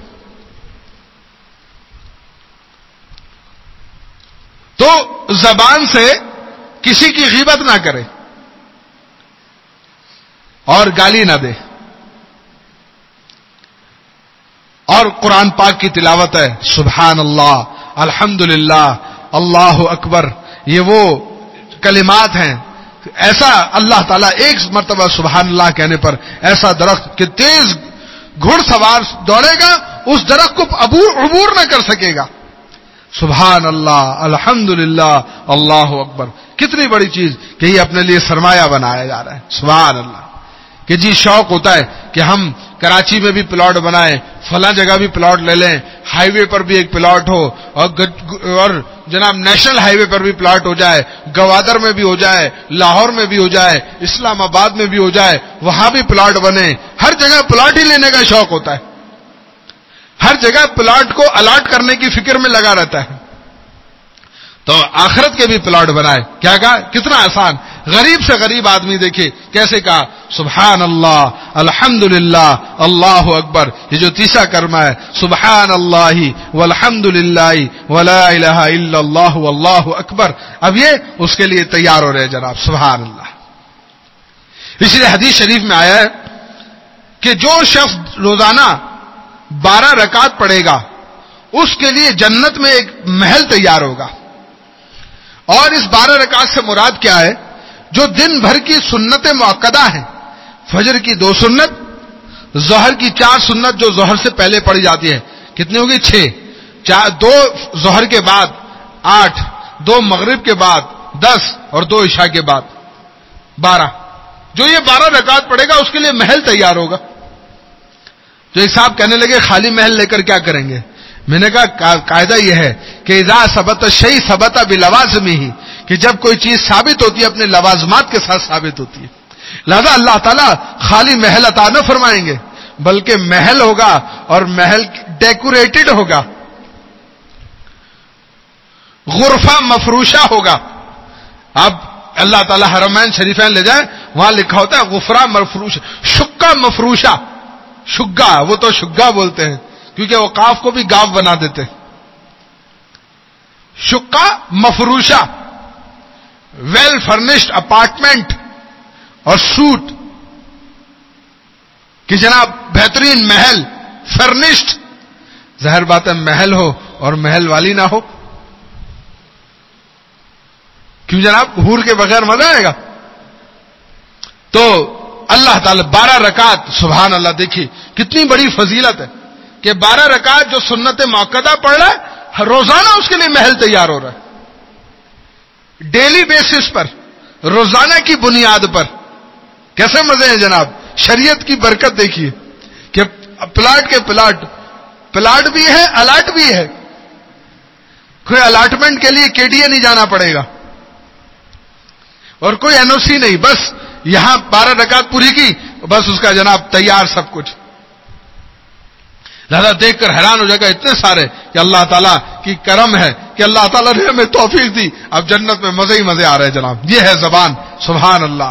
تو زبان سے کسی کی غیبت نہ کرے اور گالی نہ دے. اور قرآن پاک کی تلاوت ہے، سبحان اللہ، الحمدللہ، اللہ اکبر، یہ وہ کلمات ہیں. ایسا اللہ تعالیٰ ایک مرتبہ سبحان اللہ کہنے پر ایسا درخت کہ تیز گھڑ سوار دوڑے گا اس درخت کو عبور نہ کر سکے گا. سبحان اللہ، الحمدللہ، اللہ اکبر. کتنی بڑی چیز کہ یہ اپنے لیے سرمایہ بنایا جا رہا ہے. سبحان اللہ. کہ جی شوق ہوتا ہے کہ ہم کراچی میں بھی پلاٹ بنائیں، فلاں جگہ بھی پلاٹ لے لیں، ہائی وے پر بھی ایک پلاٹ ہو اور جناب نیشنل ہائی وے پر بھی پلاٹ ہو جائے، گوادر میں بھی ہو جائے، لاہور میں بھی ہو جائے، اسلام آباد میں بھی ہو جائے، وہاں بھی پلاٹ بنے. ہر جگہ پلاٹ ہی لینے کا شوق ہوتا ہے. ہر جگہ پلاٹ کو الاٹ کرنے کی فکر میں لگا رہتا ہے. تو آخرت کے بھی پلاٹ بنائے. کیا کہا؟ کتنا آسان. غریب سے غریب آدمی دیکھے کیسے کہا سبحان اللہ، الحمدللہ، اللہ اکبر. یہ جو تیسرا کلمہ ہے سبحان اللہ والحمدللہ ولا الہ الا اللہ واللہ اکبر، اب یہ اس کے لیے تیار ہو رہے جناب. سبحان اللہ. اس لیے حدیث شریف میں آیا ہے کہ جو شخص روزانہ 12 رکعت پڑھے گا اس کے لیے جنت میں ایک محل تیار ہوگا. اور اس 12 رکعت سے مراد کیا ہے؟ جو دن بھر کی سنت مؤکدہ ہیں، فجر کی 2 سنت، ظہر کی 4 سنت جو ظہر سے پہلے پڑھی جاتی ہے، کتنی ہوگی؟ 6. 2 ظہر کے بعد 8، 2 مغرب کے بعد 10 اور 2 عشاء کے بعد 12. جو یہ 12 رکعت پڑھے گا اس کے لیے محل تیار ہوگا. تو ایک صاحب کہنے لگے خالی محل لے کر کیا کریں گے؟ میں نے کہا قاعدہ یہ ہے کہ اذا ثبت الشیء ثبت بلوازمہ، کہ جب کوئی چیز ثابت ہوتی ہے اپنے لوازمات کے ساتھ ثابت ہوتی ہے. لہذا اللہ تعالیٰ خالی محل عطا نہ فرمائیں گے بلکہ محل ہوگا اور محل ڈیکوریٹڈ ہوگا، غرفہ مفروشہ ہوگا. اب اللہ تعالیٰ حرمین شریفین لے جائیں، وہاں لکھا ہوتا ہے غفرہ مفروشہ، شقہ مفروشہ. شگا، وہ تو شگا بولتے ہیں کیونکہ وہ قاف کو بھی گاف بنا دیتے. شقہ مفروشہ، ویل فرنشڈ اپارٹمنٹ اور سوٹ، کہ جناب بہترین محل فرنشڈ. ظاہر بات ہے محل ہو اور محل والی نہ ہو، کیوں جناب؟ حور کے بغیر مزہ آئے گا. تو اللہ تعالی 12 رکعت، سبحان اللہ، دیکھیے کتنی بڑی فضیلت ہے کہ 12 رکعت جو سنت مؤکدہ پڑھ رہا ہے روزانہ اس کے لیے محل تیار ہو رہا ہے. ڈیلی بیسس پر، روزانہ کی بنیاد پر. کیسے مزے ہیں جناب. شریعت کی برکت دیکھیے کہ پلاٹ کے پلاٹ بھی ہے، الاٹ بھی ہے. کوئی الاٹمنٹ کے لیے KDA نہیں جانا پڑے گا اور کوئی NOC نہیں، بس یہاں 12 رکعت پوری کی، بس اس کا جناب تیار سب کچھ. لہذا دیکھ کر حیران ہو جائے گا اتنے سارے کہ اللہ تعالیٰ کی کرم ہے کہ اللہ تعالیٰ نے ہمیں توفیق دی. اب جنت میں مزے ہی مزے آ رہے ہیں جناب. یہ ہے زبان. سبحان اللہ.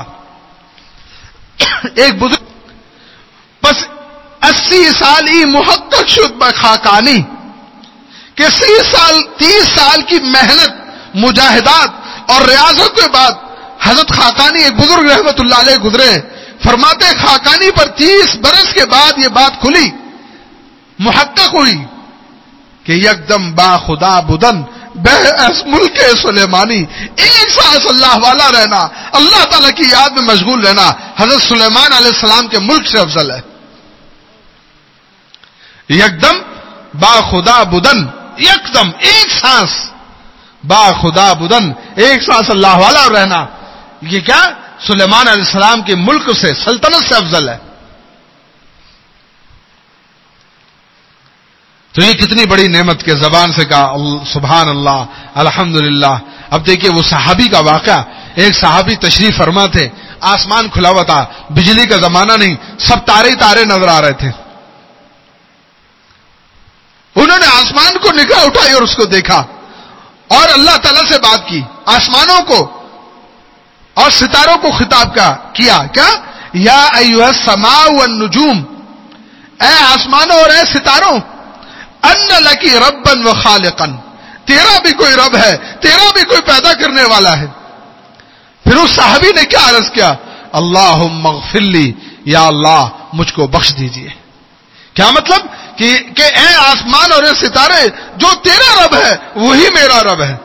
ایک بزرگ بس 80 سال ہی محقق شد بخاکانی، کہ 30 سال کی محنت، مجاہدات اور ریاضت کے بعد حضرت خاقانی ایک بزرگ رحمت اللہ علیہ گزرے، فرماتے خاقانی پر 30 برس کے بعد یہ بات کھلی، محقق ہوئی کہ یکدم با خدا بدن بے اس ملک سلیمانی، ایک سانس اللہ والا رہنا، اللہ تعالیٰ کی یاد میں مشغول رہنا حضرت سلیمان علیہ السلام کے ملک سے افضل ہے۔ یکدم با خدا بدن، یکدم ایک سانس با خدا بدن، ایک سانس اللہ والا رہنا، یہ کیا سلیمان علیہ السلام کے ملک سے، سلطنت سے افضل ہے۔ تو یہ کتنی بڑی نعمت کے زبان سے کہا سبحان اللہ الحمدللہ۔ اب دیکھیے وہ صحابی کا واقعہ، ایک صحابی تشریف فرما تھے، آسمان کھلا ہوا تھا، بجلی کا زمانہ نہیں، سب تارے تارے نظر آ رہے تھے۔ انہوں نے آسمان کو نگاہ اٹھائی اور اس کو دیکھا اور اللہ تعالیٰ سے بات کی، آسمانوں کو اور ستاروں کو خطاب کیا کیا یا ایھا السماء والنجوم، اے آسمانوں اور اے ستاروں، ان لکی ربا و خالقا، تیرا بھی کوئی رب ہے، تیرا بھی کوئی پیدا کرنے والا ہے۔ پھر اس صحابی نے کیا عرض کیا، اللہم اغفر لی، یا اللہ مجھ کو بخش دیجئے۔ کیا مطلب کہ اے آسمان اور اے ستارے، جو تیرا رب ہے وہی میرا رب ہے،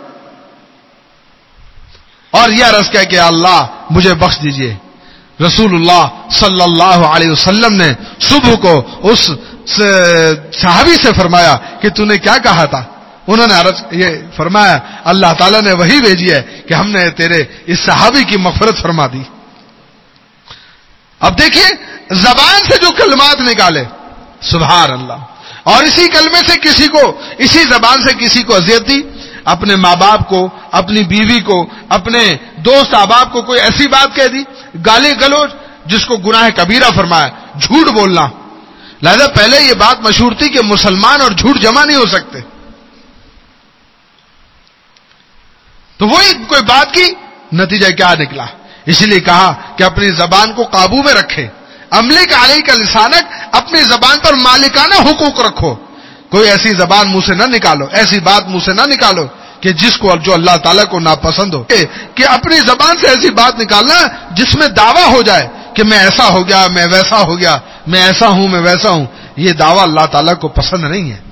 اور یہ عرض کیا کہ اللہ مجھے بخش دیجئے۔ رسول اللہ صلی اللہ علیہ وسلم نے صبح کو اس صحابی سے فرمایا کہ تو نے کیا کہا تھا؟ انہوں نے یہ فرمایا اللہ تعالیٰ نے وہی بھیجی ہے کہ ہم نے تیرے اس صحابی کی مغفرت فرما دی۔ اب دیکھیے زبان سے جو کلمات نکالے، سبحان اللہ، اور اسی کلمے سے اسی زبان سے کسی کو اذیت دی، اپنے ماں باپ کو، اپنی بیوی کو، اپنے دوست احباب کو کوئی ایسی بات کہہ دی، گالی گلوچ، جس کو گناہ کبیرہ فرمایا، جھوٹ بولنا۔ لہذا پہلے یہ بات مشہور تھی کہ مسلمان اور جھوٹ جمع نہیں ہو سکتے، تو وہی کوئی بات کی، نتیجہ کیا نکلا؟ اسی لیے کہا کہ اپنی زبان کو قابو میں رکھے، املک علیک لسانک، اپنی زبان پر مالکانہ حقوق رکھو، کوئی ایسی زبان منہ سے نہ نکالو، ایسی بات منہ سے نہ نکالو کہ جو اللہ تعالیٰ کو ناپسند ہو، کہ اپنی زبان سے ایسی بات نکالنا جس میں دعویٰ ہو جائے کہ میں ایسا ہو گیا، میں ویسا ہو گیا، میں ایسا ہوں، میں ویسا ہوں، یہ دعویٰ اللہ تعالیٰ کو پسند نہیں ہے۔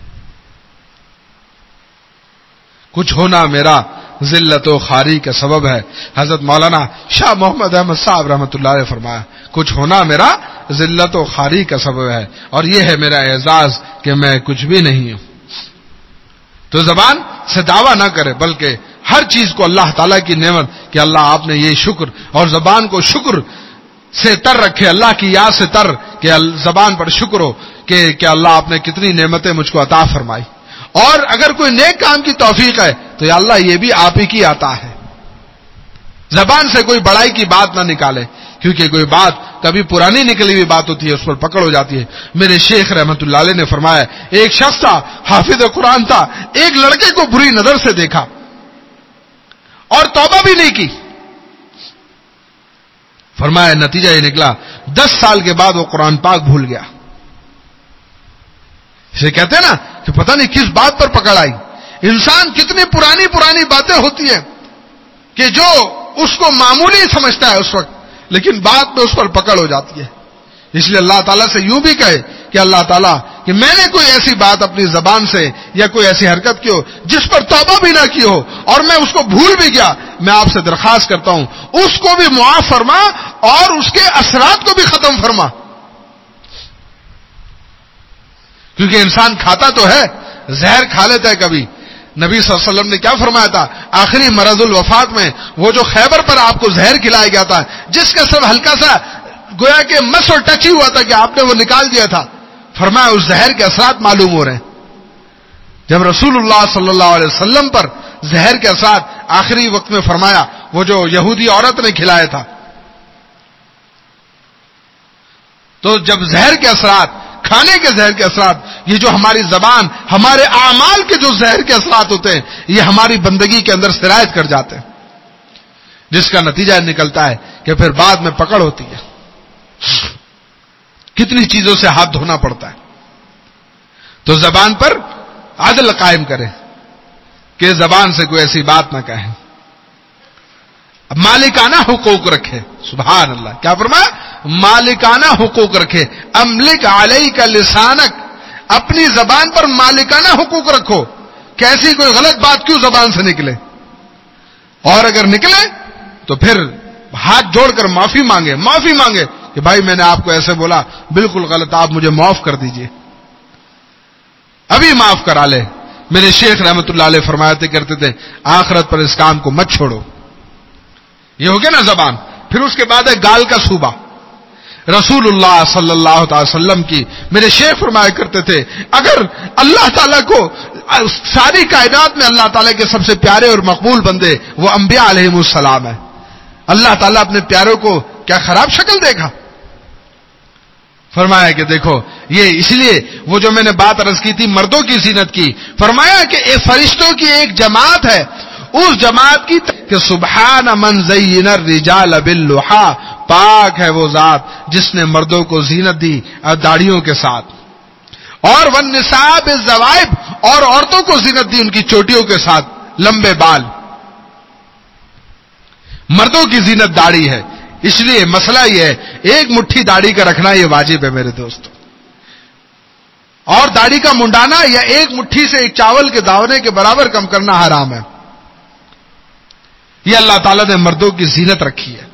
کچھ ہونا میرا ذلت و خاری کا سبب ہے، حضرت مولانا شاہ محمد احمد صاحب رحمۃ اللہ علیہ فرمایا، کچھ ہونا میرا ذلت و خاری کا سبب ہے، اور یہ ہے میرا اعزاز کہ میں کچھ بھی نہیں ہوں۔ تو زبان سے دعویٰ نہ کرے، بلکہ ہر چیز کو اللہ تعالیٰ کی نعمت کہ اللہ آپ نے یہ شکر، اور زبان کو شکر سے تر رکھے، اللہ کی یاد سے تر، کہ زبان پر شکر ہو کہ اللہ آپ نے کتنی نعمتیں مجھ کو عطا فرمائی، اور اگر کوئی نیک کام کی توفیق ہے تو یا اللہ یہ بھی آپ ہی کی عطا ہے۔ زبان سے کوئی بڑائی کی بات نہ نکالے، کیونکہ کوئی بات کبھی پرانی نکلی ہوئی بات ہوتی ہے، اس پر پکڑ ہو جاتی ہے۔ میرے شیخ رحمت اللہ علیہ نے فرمایا، ایک شخص تھا، حافظ قرآن تھا، ایک لڑکے کو بری نظر سے دیکھا اور توبہ بھی نہیں کی، فرمایا نتیجہ یہ نکلا 10 سال کے بعد وہ قرآن پاک بھول گیا۔ اسے کہتے ہیں نا کہ پتہ نہیں کس بات پر پکڑ آئی، انسان کتنی پرانی باتیں ہوتی ہیں کہ جو اس کو معمولی سمجھتا ہے اس وقت، لیکن بعد میں اس پر پکڑ ہو جاتی ہے۔ اس لیے اللہ تعالیٰ سے یوں بھی کہے کہ اللہ تعالیٰ کہ میں نے کوئی ایسی بات اپنی زبان سے یا کوئی ایسی حرکت کی ہو جس پر توبہ بھی نہ کی ہو اور میں اس کو بھول بھی گیا، میں آپ سے درخواست کرتا ہوں اس کو بھی معاف فرما اور اس کے اثرات کو بھی ختم فرما، کیونکہ انسان کھاتا تو ہے، زہر کھا لیتا ہے کبھی۔ نبی صلی اللہ علیہ وسلم نے کیا فرمایا تھا آخری مرض الوفات میں، وہ جو خیبر پر آپ کو زہر کھلایا گیا تھا، جس کا سب ہلکا سا گویا کہ مس اور ٹچ ہی ہوا تھا کہ آپ نے وہ نکال دیا تھا، فرمایا اس زہر کے اثرات معلوم ہو رہے ہیں۔ جب رسول اللہ صلی اللہ علیہ وسلم پر زہر کے اثرات آخری وقت میں فرمایا، وہ جو یہودی عورت نے کھلایا تھا، تو جب زہر کے اثرات، کھانے کے زہر کے اثرات، یہ جو ہماری زبان، ہمارے اعمال کے جو زہر کے اثرات ہوتے ہیں، یہ ہماری بندگی کے اندر سرایت کر جاتے ہیں، جس کا نتیجہ نکلتا ہے کہ پھر بعد میں پکڑ ہوتی ہے، کتنی چیزوں سے ہاتھ دھونا پڑتا ہے۔ تو زبان پر عدل قائم کرے کہ زبان سے کوئی ایسی بات نہ کہیں، مالکانہ حقوق رکھے. سبحان اللہ، کیا فرمایا؟ مالکانہ حقوق رکھے. املک علیک لسانک، اپنی زبان پر مالکانہ حقوق رکھو. کیسی کوئی غلط بات کیوں زبان سے نکلے، اور اگر نکلے تو پھر ہاتھ جوڑ کر معافی مانگے کہ بھائی میں نے آپ کو ایسے بولا، بالکل غلط، آپ مجھے معاف کر دیجئے، ابھی معاف کرا لے. میرے شیخ رحمت اللہ علیہ فرماتے کرتے تھے آخرت پر اس کام کو مت چھوڑو. یہ ہو گیا نا زبان. پھر اس کے بعد ہے گال کا صوبہ. رسول اللہ صلی اللہ تعالی وسلم کی میرے شیخ فرمایا کرتے تھے اگر اللہ تعالیٰ کو ساری کائنات میں اللہ تعالیٰ کے سب سے پیارے اور مقبول بندے وہ انبیاء علیہم السلام ہے، اللہ تعالیٰ اپنے پیاروں کو کیا خراب شکل دیکھا؟ فرمایا کہ دیکھو یہ اس لیے وہ جو میں نے بات عرض کی تھی مردوں کی زینت کی، فرمایا کہ فرشتوں کی ایک جماعت ہے، اس جماعت کی کہ سبحان من زین الرجال باللحى، پاک ہے وہ ذات جس نے مردوں کو زینت دی داڑھیوں کے ساتھ، اور والنساء بالزوائب، اور عورتوں کو زینت دی ان کی چوٹیوں کے ساتھ لمبے بال. مردوں کی زینت داڑھی ہے، اس لیے مسئلہ یہ ہے ایک مٹھی داڑھی کا رکھنا یہ واجب ہے میرے دوست، اور داڑھی کا منڈانا یا ایک مٹھی سے ایک چاول کے داونے کے برابر کم کرنا حرام ہے. یہ اللہ تعالیٰ نے مردوں کی زینت رکھی ہے.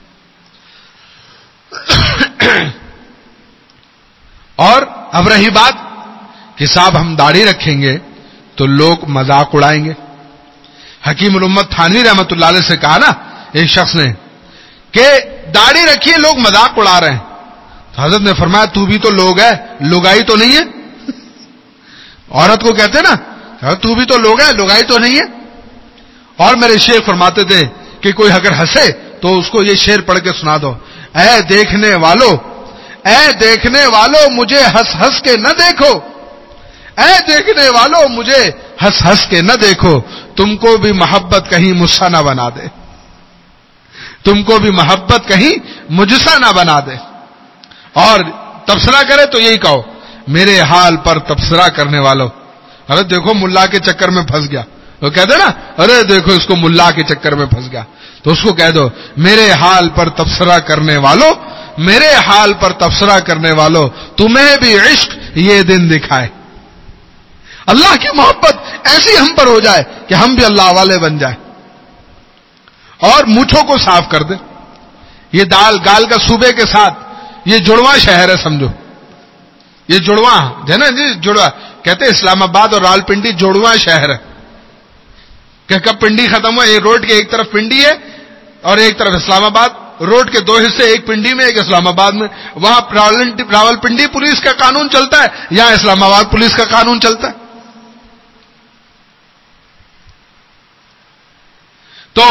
اور اب رہی بات کہ صاحب ہم داڑھی رکھیں گے تو لوگ مذاق اڑائیں گے. حکیم الامت تھانوی رحمت اللہ علیہ سے کہا نا ایک شخص نے کہ داڑھی رکھیے لوگ مذاق اڑا رہے ہیں، تو حضرت نے فرمایا تو بھی تو لوگ ہے، لوگائی تو نہیں ہے. عورت کو کہتے نا تو بھی تو لوگ ہے، لوگائی تو نہیں ہے. اور میرے شیخ فرماتے تھے کہ کوئی اگر ہنسے تو اس کو یہ شعر پڑھ کے سنا دو، اے دیکھنے والو مجھے ہنس ہنس کے نہ دیکھو، اے دیکھنے والو مجھے ہنس ہنس کے نہ دیکھو، تم کو بھی محبت کہیں مجھ سا نہ بنا دے، تم کو بھی محبت کہیں مجھ سا نہ بنا دے. اور تبصرہ کرے تو یہی کہو میرے حال پر تبصرہ کرنے والوں، ارے دیکھو ملا کے چکر میں پھنس گیا، وہ کہتے نا ارے دیکھو اس کو ملا کے چکر میں پھنس گیا، تو اس کو کہہ دو میرے حال پر تبصرہ کرنے والوں، میرے حال پر تبصرہ کرنے والوں، تمہیں بھی عشق یہ دن دکھائے. اللہ کی محبت ایسی ہم پر ہو جائے کہ ہم بھی اللہ والے بن جائیں. اور مونچھوں کو صاف کر دے. یہ گال کا صوبے کے ساتھ یہ جڑواں شہر ہے سمجھو، یہ جڑواں ہے نا جی، جڑواں کہتے اسلام آباد اور رال پنڈی جڑواں شہر ہے کہ کب پنڈی ختم ہوا، روڈ کے ایک طرف پنڈی ہے اور ایک طرف اسلام آباد، روڈ کے دو حصے، ایک پنڈی میں ایک اسلام آباد میں. وہاں راول پنڈی پولیس کا قانون چلتا ہے، یہاں اسلام آباد پولیس کا قانون چلتا ہے. تو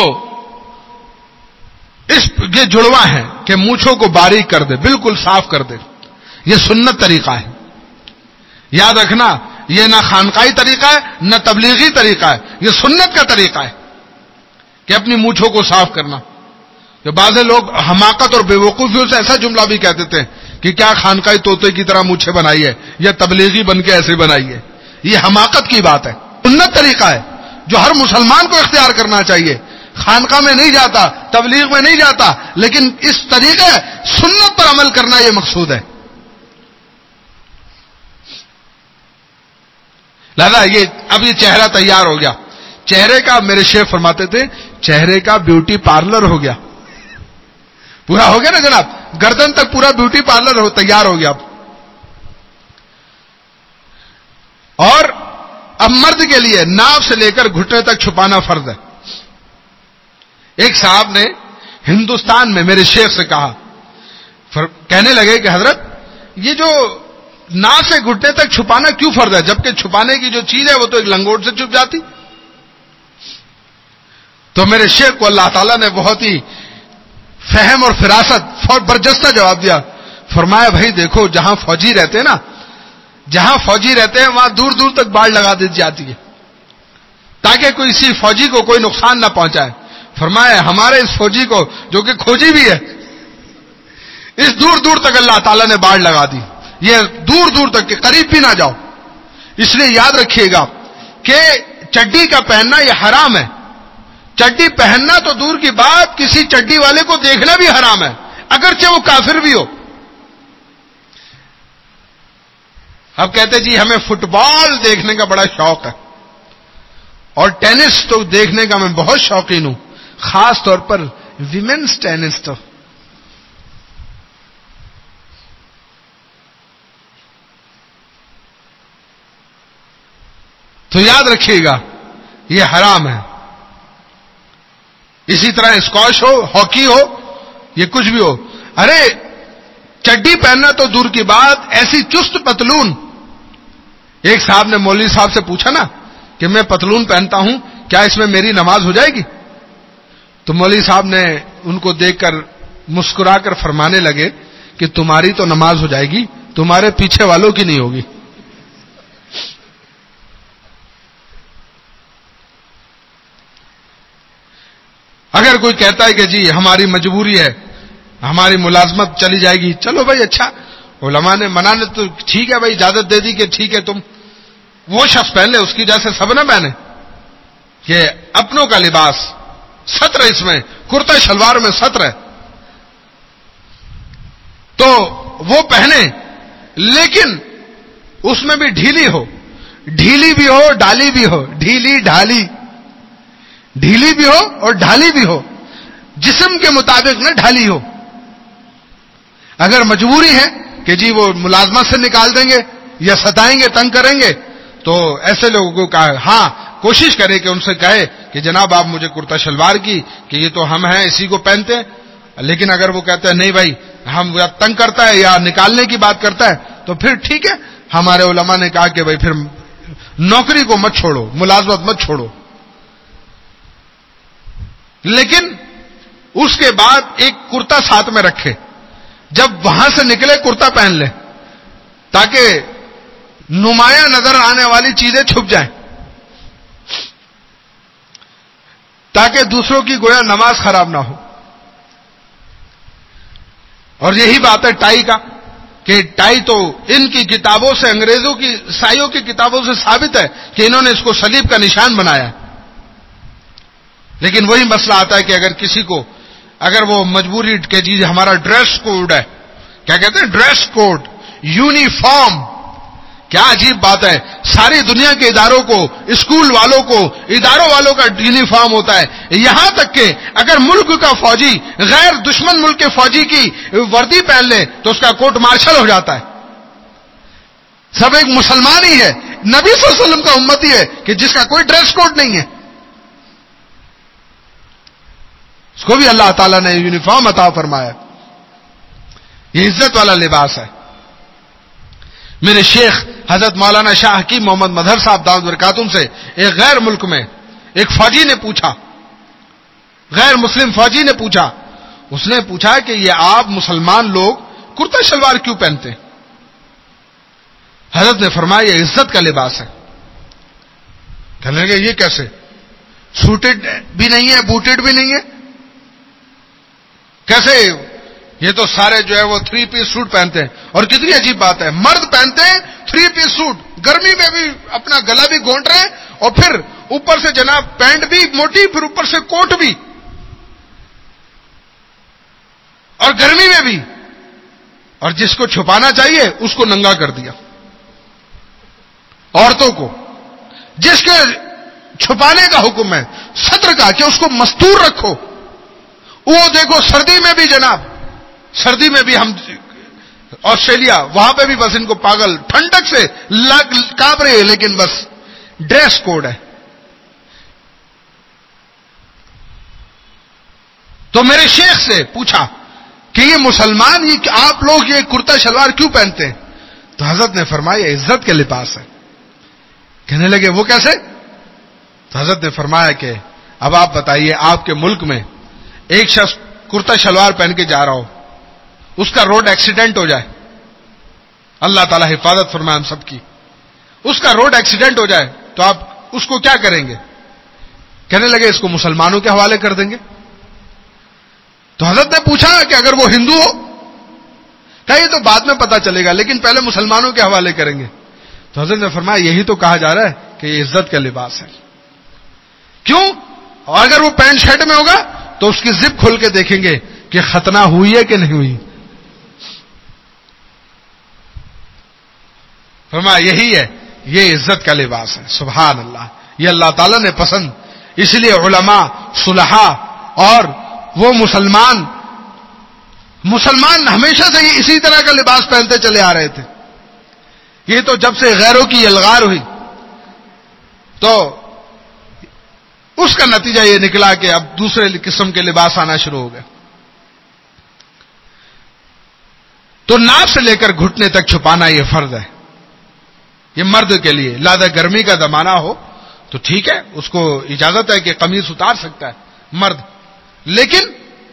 یہ جڑواں ہے کہ مونچھوں کو باریک کر دے، بالکل صاف کر دے. یہ سنت طریقہ ہے، یاد رکھنا، یہ نہ خانقاہی طریقہ ہے نہ تبلیغی طریقہ ہے، یہ سنت کا طریقہ ہے کہ اپنی مونچھوں کو صاف کرنا. جو بعض لوگ حماقت اور بے وقوفیوں سے ایسا جملہ بھی کہہ دیتے ہیں کہ کیا خانقاہی طوطے کی طرح مونچھیں بنائی ہے یا تبلیغی بن کے ایسے بنائی ہے. یہ حماقت کی بات ہے. سنت طریقہ ہے جو ہر مسلمان کو اختیار کرنا چاہیے. خانقاہ میں نہیں جاتا، تبلیغ میں نہیں جاتا، لیکن اس طریقے سنت پر عمل کرنا یہ مقصود ہے. لہذا اب یہ چہرہ تیار ہو گیا. چہرے کا میرے شیخ فرماتے تھے چہرے کا بیوٹی پارلر ہو گیا، پورا ہو گیا نا جناب، گردن تک پورا بیوٹی پارلر تیار ہو گیا. اور اب مرد کے لیے ناف سے لے کر گھٹنے تک چھپانا فرض ہے. ایک صاحب نے ہندوستان میں میرے شیخ سے کہا، کہنے لگے کہ حضرت یہ جو ناف سے گھٹنے تک چھپانا کیوں فرض ہے، جبکہ چھپانے کی جو چیز ہے وہ تو ایک لنگوٹ سے چھپ جاتی. تو میرے شیخ کو اللہ تعالیٰ نے بہت ہی فہم اور فراست برجستہ جواب دیا. فرمایا بھائی دیکھو جہاں فوجی رہتے ہیں نا، جہاں فوجی رہتے ہیں وہاں دور دور تک باڑ لگا دی جاتی ہے تاکہ کوئی اسی فوجی کو کوئی نقصان نہ پہنچائے. فرمایا ہمارے اس فوجی کو جو کہ کھوجی بھی ہے، اس دور دور تک اللہ تعالیٰ نے باڑ لگا دی، یہ دور دور تک کہ قریب بھی نہ جاؤ. اس لیے یاد رکھیے گا کہ چڈی کا پہننا یہ حرام ہے. چڈی پہننا تو دور کی بات، کسی چڈی والے کو دیکھنا بھی حرام ہے، اگرچہ وہ کافر بھی ہو. اب کہتے جی ہمیں فٹ بال دیکھنے کا بڑا شوق ہے اور ٹینس تو دیکھنے کا میں بہت شوقین ہوں، خاص طور پر ویمنز ٹینس. تو یاد رکھیے گا یہ حرام ہے. اسی طرح اسکواش ہو، ہاکی ہو، یہ کچھ بھی ہو. ارے چڈی پہننا تو دور کی بات، ایسی چست پتلون. ایک صاحب نے مولوی صاحب سے پوچھا نا کہ میں پتلون پہنتا ہوں، کیا اس میں میری نماز ہو جائے گی؟ تو مولوی صاحب نے ان کو دیکھ کر مسکرا کر فرمانے لگے کہ تمہاری تو نماز ہو جائے گی، تمہارے پیچھے والوں کی نہیں ہوگی. اگر کوئی کہتا ہے کہ جی ہماری مجبوری ہے، ہماری ملازمت چلی جائے گی، چلو بھائی اچھا، علماء نے منع نے تو ٹھیک ہے بھائی، اجازت دے دی کہ ٹھیک ہے تم وہ شخص پہن لے، اس کی جیسے سب نہ پہنے. کہ اپنوں کا لباس ستر، اس میں کرتا شلوار میں ستر ہے تو وہ پہنے، لیکن اس میں بھی ڈھیلی ہو، ڈھیلی بھی ہو ڈالی بھی ہو، ڈھیلی ڈھالی، ڈھیلی بھی ہو اور ڈھالی بھی ہو، جسم کے مطابق نہ ڈھالی ہو. اگر مجبوری ہے کہ جی وہ ملازمت سے نکال دیں گے یا ستائیں گے، تنگ کریں گے، تو ایسے لوگوں کو کہا ہاں کوشش کرے کہ ان سے کہے کہ جناب آپ مجھے کرتا شلوار کی، کہ یہ تو ہم ہیں اسی کو پہنتے ہیں. لیکن اگر وہ کہتے ہیں نہیں بھائی ہم یا تنگ کرتا ہے یا نکالنے کی بات کرتا ہے تو پھر ٹھیک ہے. ہمارے علماء نے کہا کہ بھائی پھر نوکری کو مت چھوڑو، ملازمت مت چھوڑو، لیکن اس کے بعد ایک کرتا ساتھ میں رکھے، جب وہاں سے نکلے کرتا پہن لے تاکہ نمایاں نظر آنے والی چیزیں چھپ جائیں، تاکہ دوسروں کی گویا نماز خراب نہ ہو. اور یہی بات ہے ٹائی کا، کہ ٹائی تو ان کی کتابوں سے، انگریزوں کی عیسائیوں کی کتابوں سے ثابت ہے کہ انہوں نے اس کو صلیب کا نشان بنایا ہے. لیکن وہی مسئلہ آتا ہے کہ اگر کسی کو، اگر وہ مجبوری کہ جی ہمارا ڈریس کوڈ ہے، کیا کہتے ہیں ڈریس کوڈ، یونیفارم. کیا عجیب بات ہے، ساری دنیا کے اداروں کو، اسکول والوں کو، اداروں والوں کا یونیفارم ہوتا ہے. یہاں تک کہ اگر ملک کا فوجی غیر دشمن ملک کے فوجی کی وردی پہن لے تو اس کا کوٹ مارشل ہو جاتا ہے. سب ایک مسلمان ہی ہے، نبی صلی اللہ علیہ وسلم کا امتی ہے کہ جس کا کوئی ڈریس کوڈ نہیں ہے. اس کو بھی اللہ تعالیٰ نے یونیفارم عطا فرمایا. یہ عزت والا لباس ہے. میرے شیخ حضرت مولانا شاہ حکیم محمد مظہر صاحب دامت برکاتہم سے ایک غیر ملک میں ایک فوجی نے پوچھا، غیر مسلم فوجی نے پوچھا، اس نے پوچھا کہ یہ آپ مسلمان لوگ کرتا شلوار کیوں پہنتے ہیں؟ حضرت نے فرمایا یہ عزت کا لباس ہے. کہنے لگے یہ کیسے؟ سوٹڈ بھی نہیں ہے، بوٹڈ بھی نہیں ہے، کیسے؟ یہ تو سارے جو ہے وہ 3 پیس سوٹ پہنتے ہیں. اور کتنی عجیب بات ہے، مرد پہنتے ہیں 3 پیس سوٹ، گرمی میں بھی اپنا گلا بھی گھونٹ رہے ہیں اور پھر اوپر سے جناب پینٹ بھی موٹی، پھر اوپر سے کوٹ بھی، اور گرمی میں بھی. اور جس کو چھپانا چاہیے اس کو ننگا کر دیا. عورتوں کو جس کے چھپانے کا حکم ہے، ستر کا، کہ اس کو مستور رکھو، وہ دیکھو سردی میں بھی جناب، سردی میں بھی ہم آسٹریلیا وہاں پہ بھی بس ان کو پاگل ٹھنڈک سے کانپ رہے ہیں، لیکن بس ڈریس کوڈ ہے. تو میرے شیخ سے پوچھا کہ یہ مسلمان، یہ آپ لوگ یہ کرتا شلوار کیوں پہنتے ہیں؟ تو حضرت نے فرمایا عزت کے لباس ہے. کہنے لگے وہ کیسے؟ تو حضرت نے فرمایا کہ اب آپ بتائیے، آپ کے ملک میں ایک شخص کرتا شلوار پہن کے جا رہا ہو، اس کا روڈ ایکسیڈنٹ ہو جائے، اللہ تعالیٰ حفاظت فرمائے ہم سب کی، اس کا روڈ ایکسیڈنٹ ہو جائے تو آپ اس کو کیا کریں گے؟ کہنے لگے اس کو مسلمانوں کے حوالے کر دیں گے. تو حضرت نے پوچھا کہ اگر وہ ہندو ہو؟ کہا یہ تو بعد میں پتا چلے گا، لیکن پہلے مسلمانوں کے حوالے کریں گے. تو حضرت نے فرمایا یہی تو کہا جا رہا ہے کہ یہ عزت کا لباس ہے. کیوں؟ اور اگر وہ پینٹ شرٹ میں ہوگا تو اس کی زپ کھول کے دیکھیں گے کہ ختنہ ہوئی ہے کہ نہیں ہوئی. فرمایا یہی ہے، یہ عزت کا لباس ہے. سبحان اللہ، یہ اللہ تعالیٰ نے پسند. اس لیے علماء، صلحاء اور وہ مسلمان ہمیشہ سے اسی طرح کا لباس پہنتے چلے آ رہے تھے. یہ تو جب سے غیروں کی الغار ہوئی تو اس کا نتیجہ یہ نکلا کہ اب دوسرے قسم کے لباس آنا شروع ہو گئے. تو ناف سے لے کر گھٹنے تک چھپانا یہ فرض ہے، یہ مرد کے لیے. لہذا گرمی کا زمانہ ہو تو ٹھیک ہے، اس کو اجازت ہے کہ قمیص اتار سکتا ہے مرد، لیکن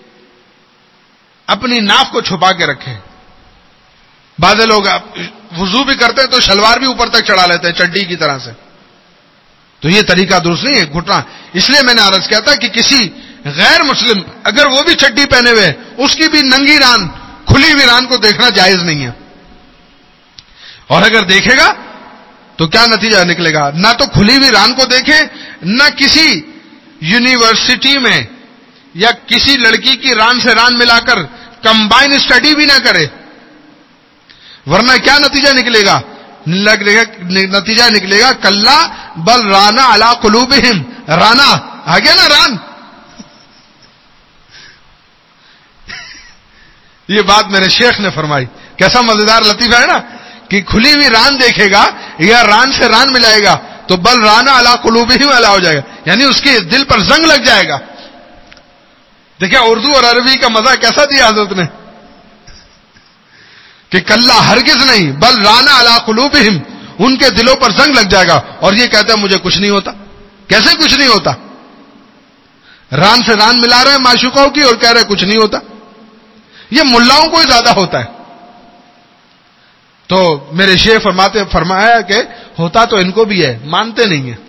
اپنی ناف کو چھپا کے رکھے. بعض لوگ وضو بھی کرتے ہیں تو شلوار بھی اوپر تک چڑھا لیتے ہیں چڈی کی طرح سے، تو یہ طریقہ درست نہیں ہے گھٹنا. اس لیے میں نے عرض کیا تھا کہ کسی غیر مسلم اگر وہ بھی چڈی پہنے ہوئے اس کی بھی ننگی ران، کھلی ہوئی ران کو دیکھنا جائز نہیں ہے. اور اگر دیکھے گا تو کیا نتیجہ نکلے گا؟ نہ تو کھلی ہوئی ران کو دیکھے، نہ کسی یونیورسٹی میں یا کسی لڑکی کی ران سے ران ملا کر کمبائن اسٹڈی بھی نہ کرے. ورنہ کیا نتیجہ نکلے گا؟ نتیجہ نکلے گا کلا بل رانا علی قلوبہم. رانا آگے نا ران. یہ بات میرے شیخ نے فرمائی. کیسا مزیدار لطیفہ ہے نا کہ کھلی ہوئی ران دیکھے گا یا ران سے ران ملائے گا تو بل رانا علی قلوبہم علی ہو جائے گا، یعنی اس کے دل پر زنگ لگ جائے گا. دیکھیں اردو اور عربی کا مزہ کیسا دیا حضرت نے کہ کلا ہرگز نہیں، بل رانا علی قلوبہم، ان کے دلوں پر زنگ لگ جائے گا. اور یہ کہتا ہے مجھے کچھ نہیں ہوتا. کیسے کچھ نہیں ہوتا؟ ران سے ران ملا رہے ہیں معشوقوں کی اور کہہ رہے کچھ نہیں ہوتا. یہ ملاؤں کو ہی زیادہ ہوتا ہے. تو میرے شیخ فرمایا کہ ہوتا تو ان کو بھی ہے، مانتے نہیں ہیں.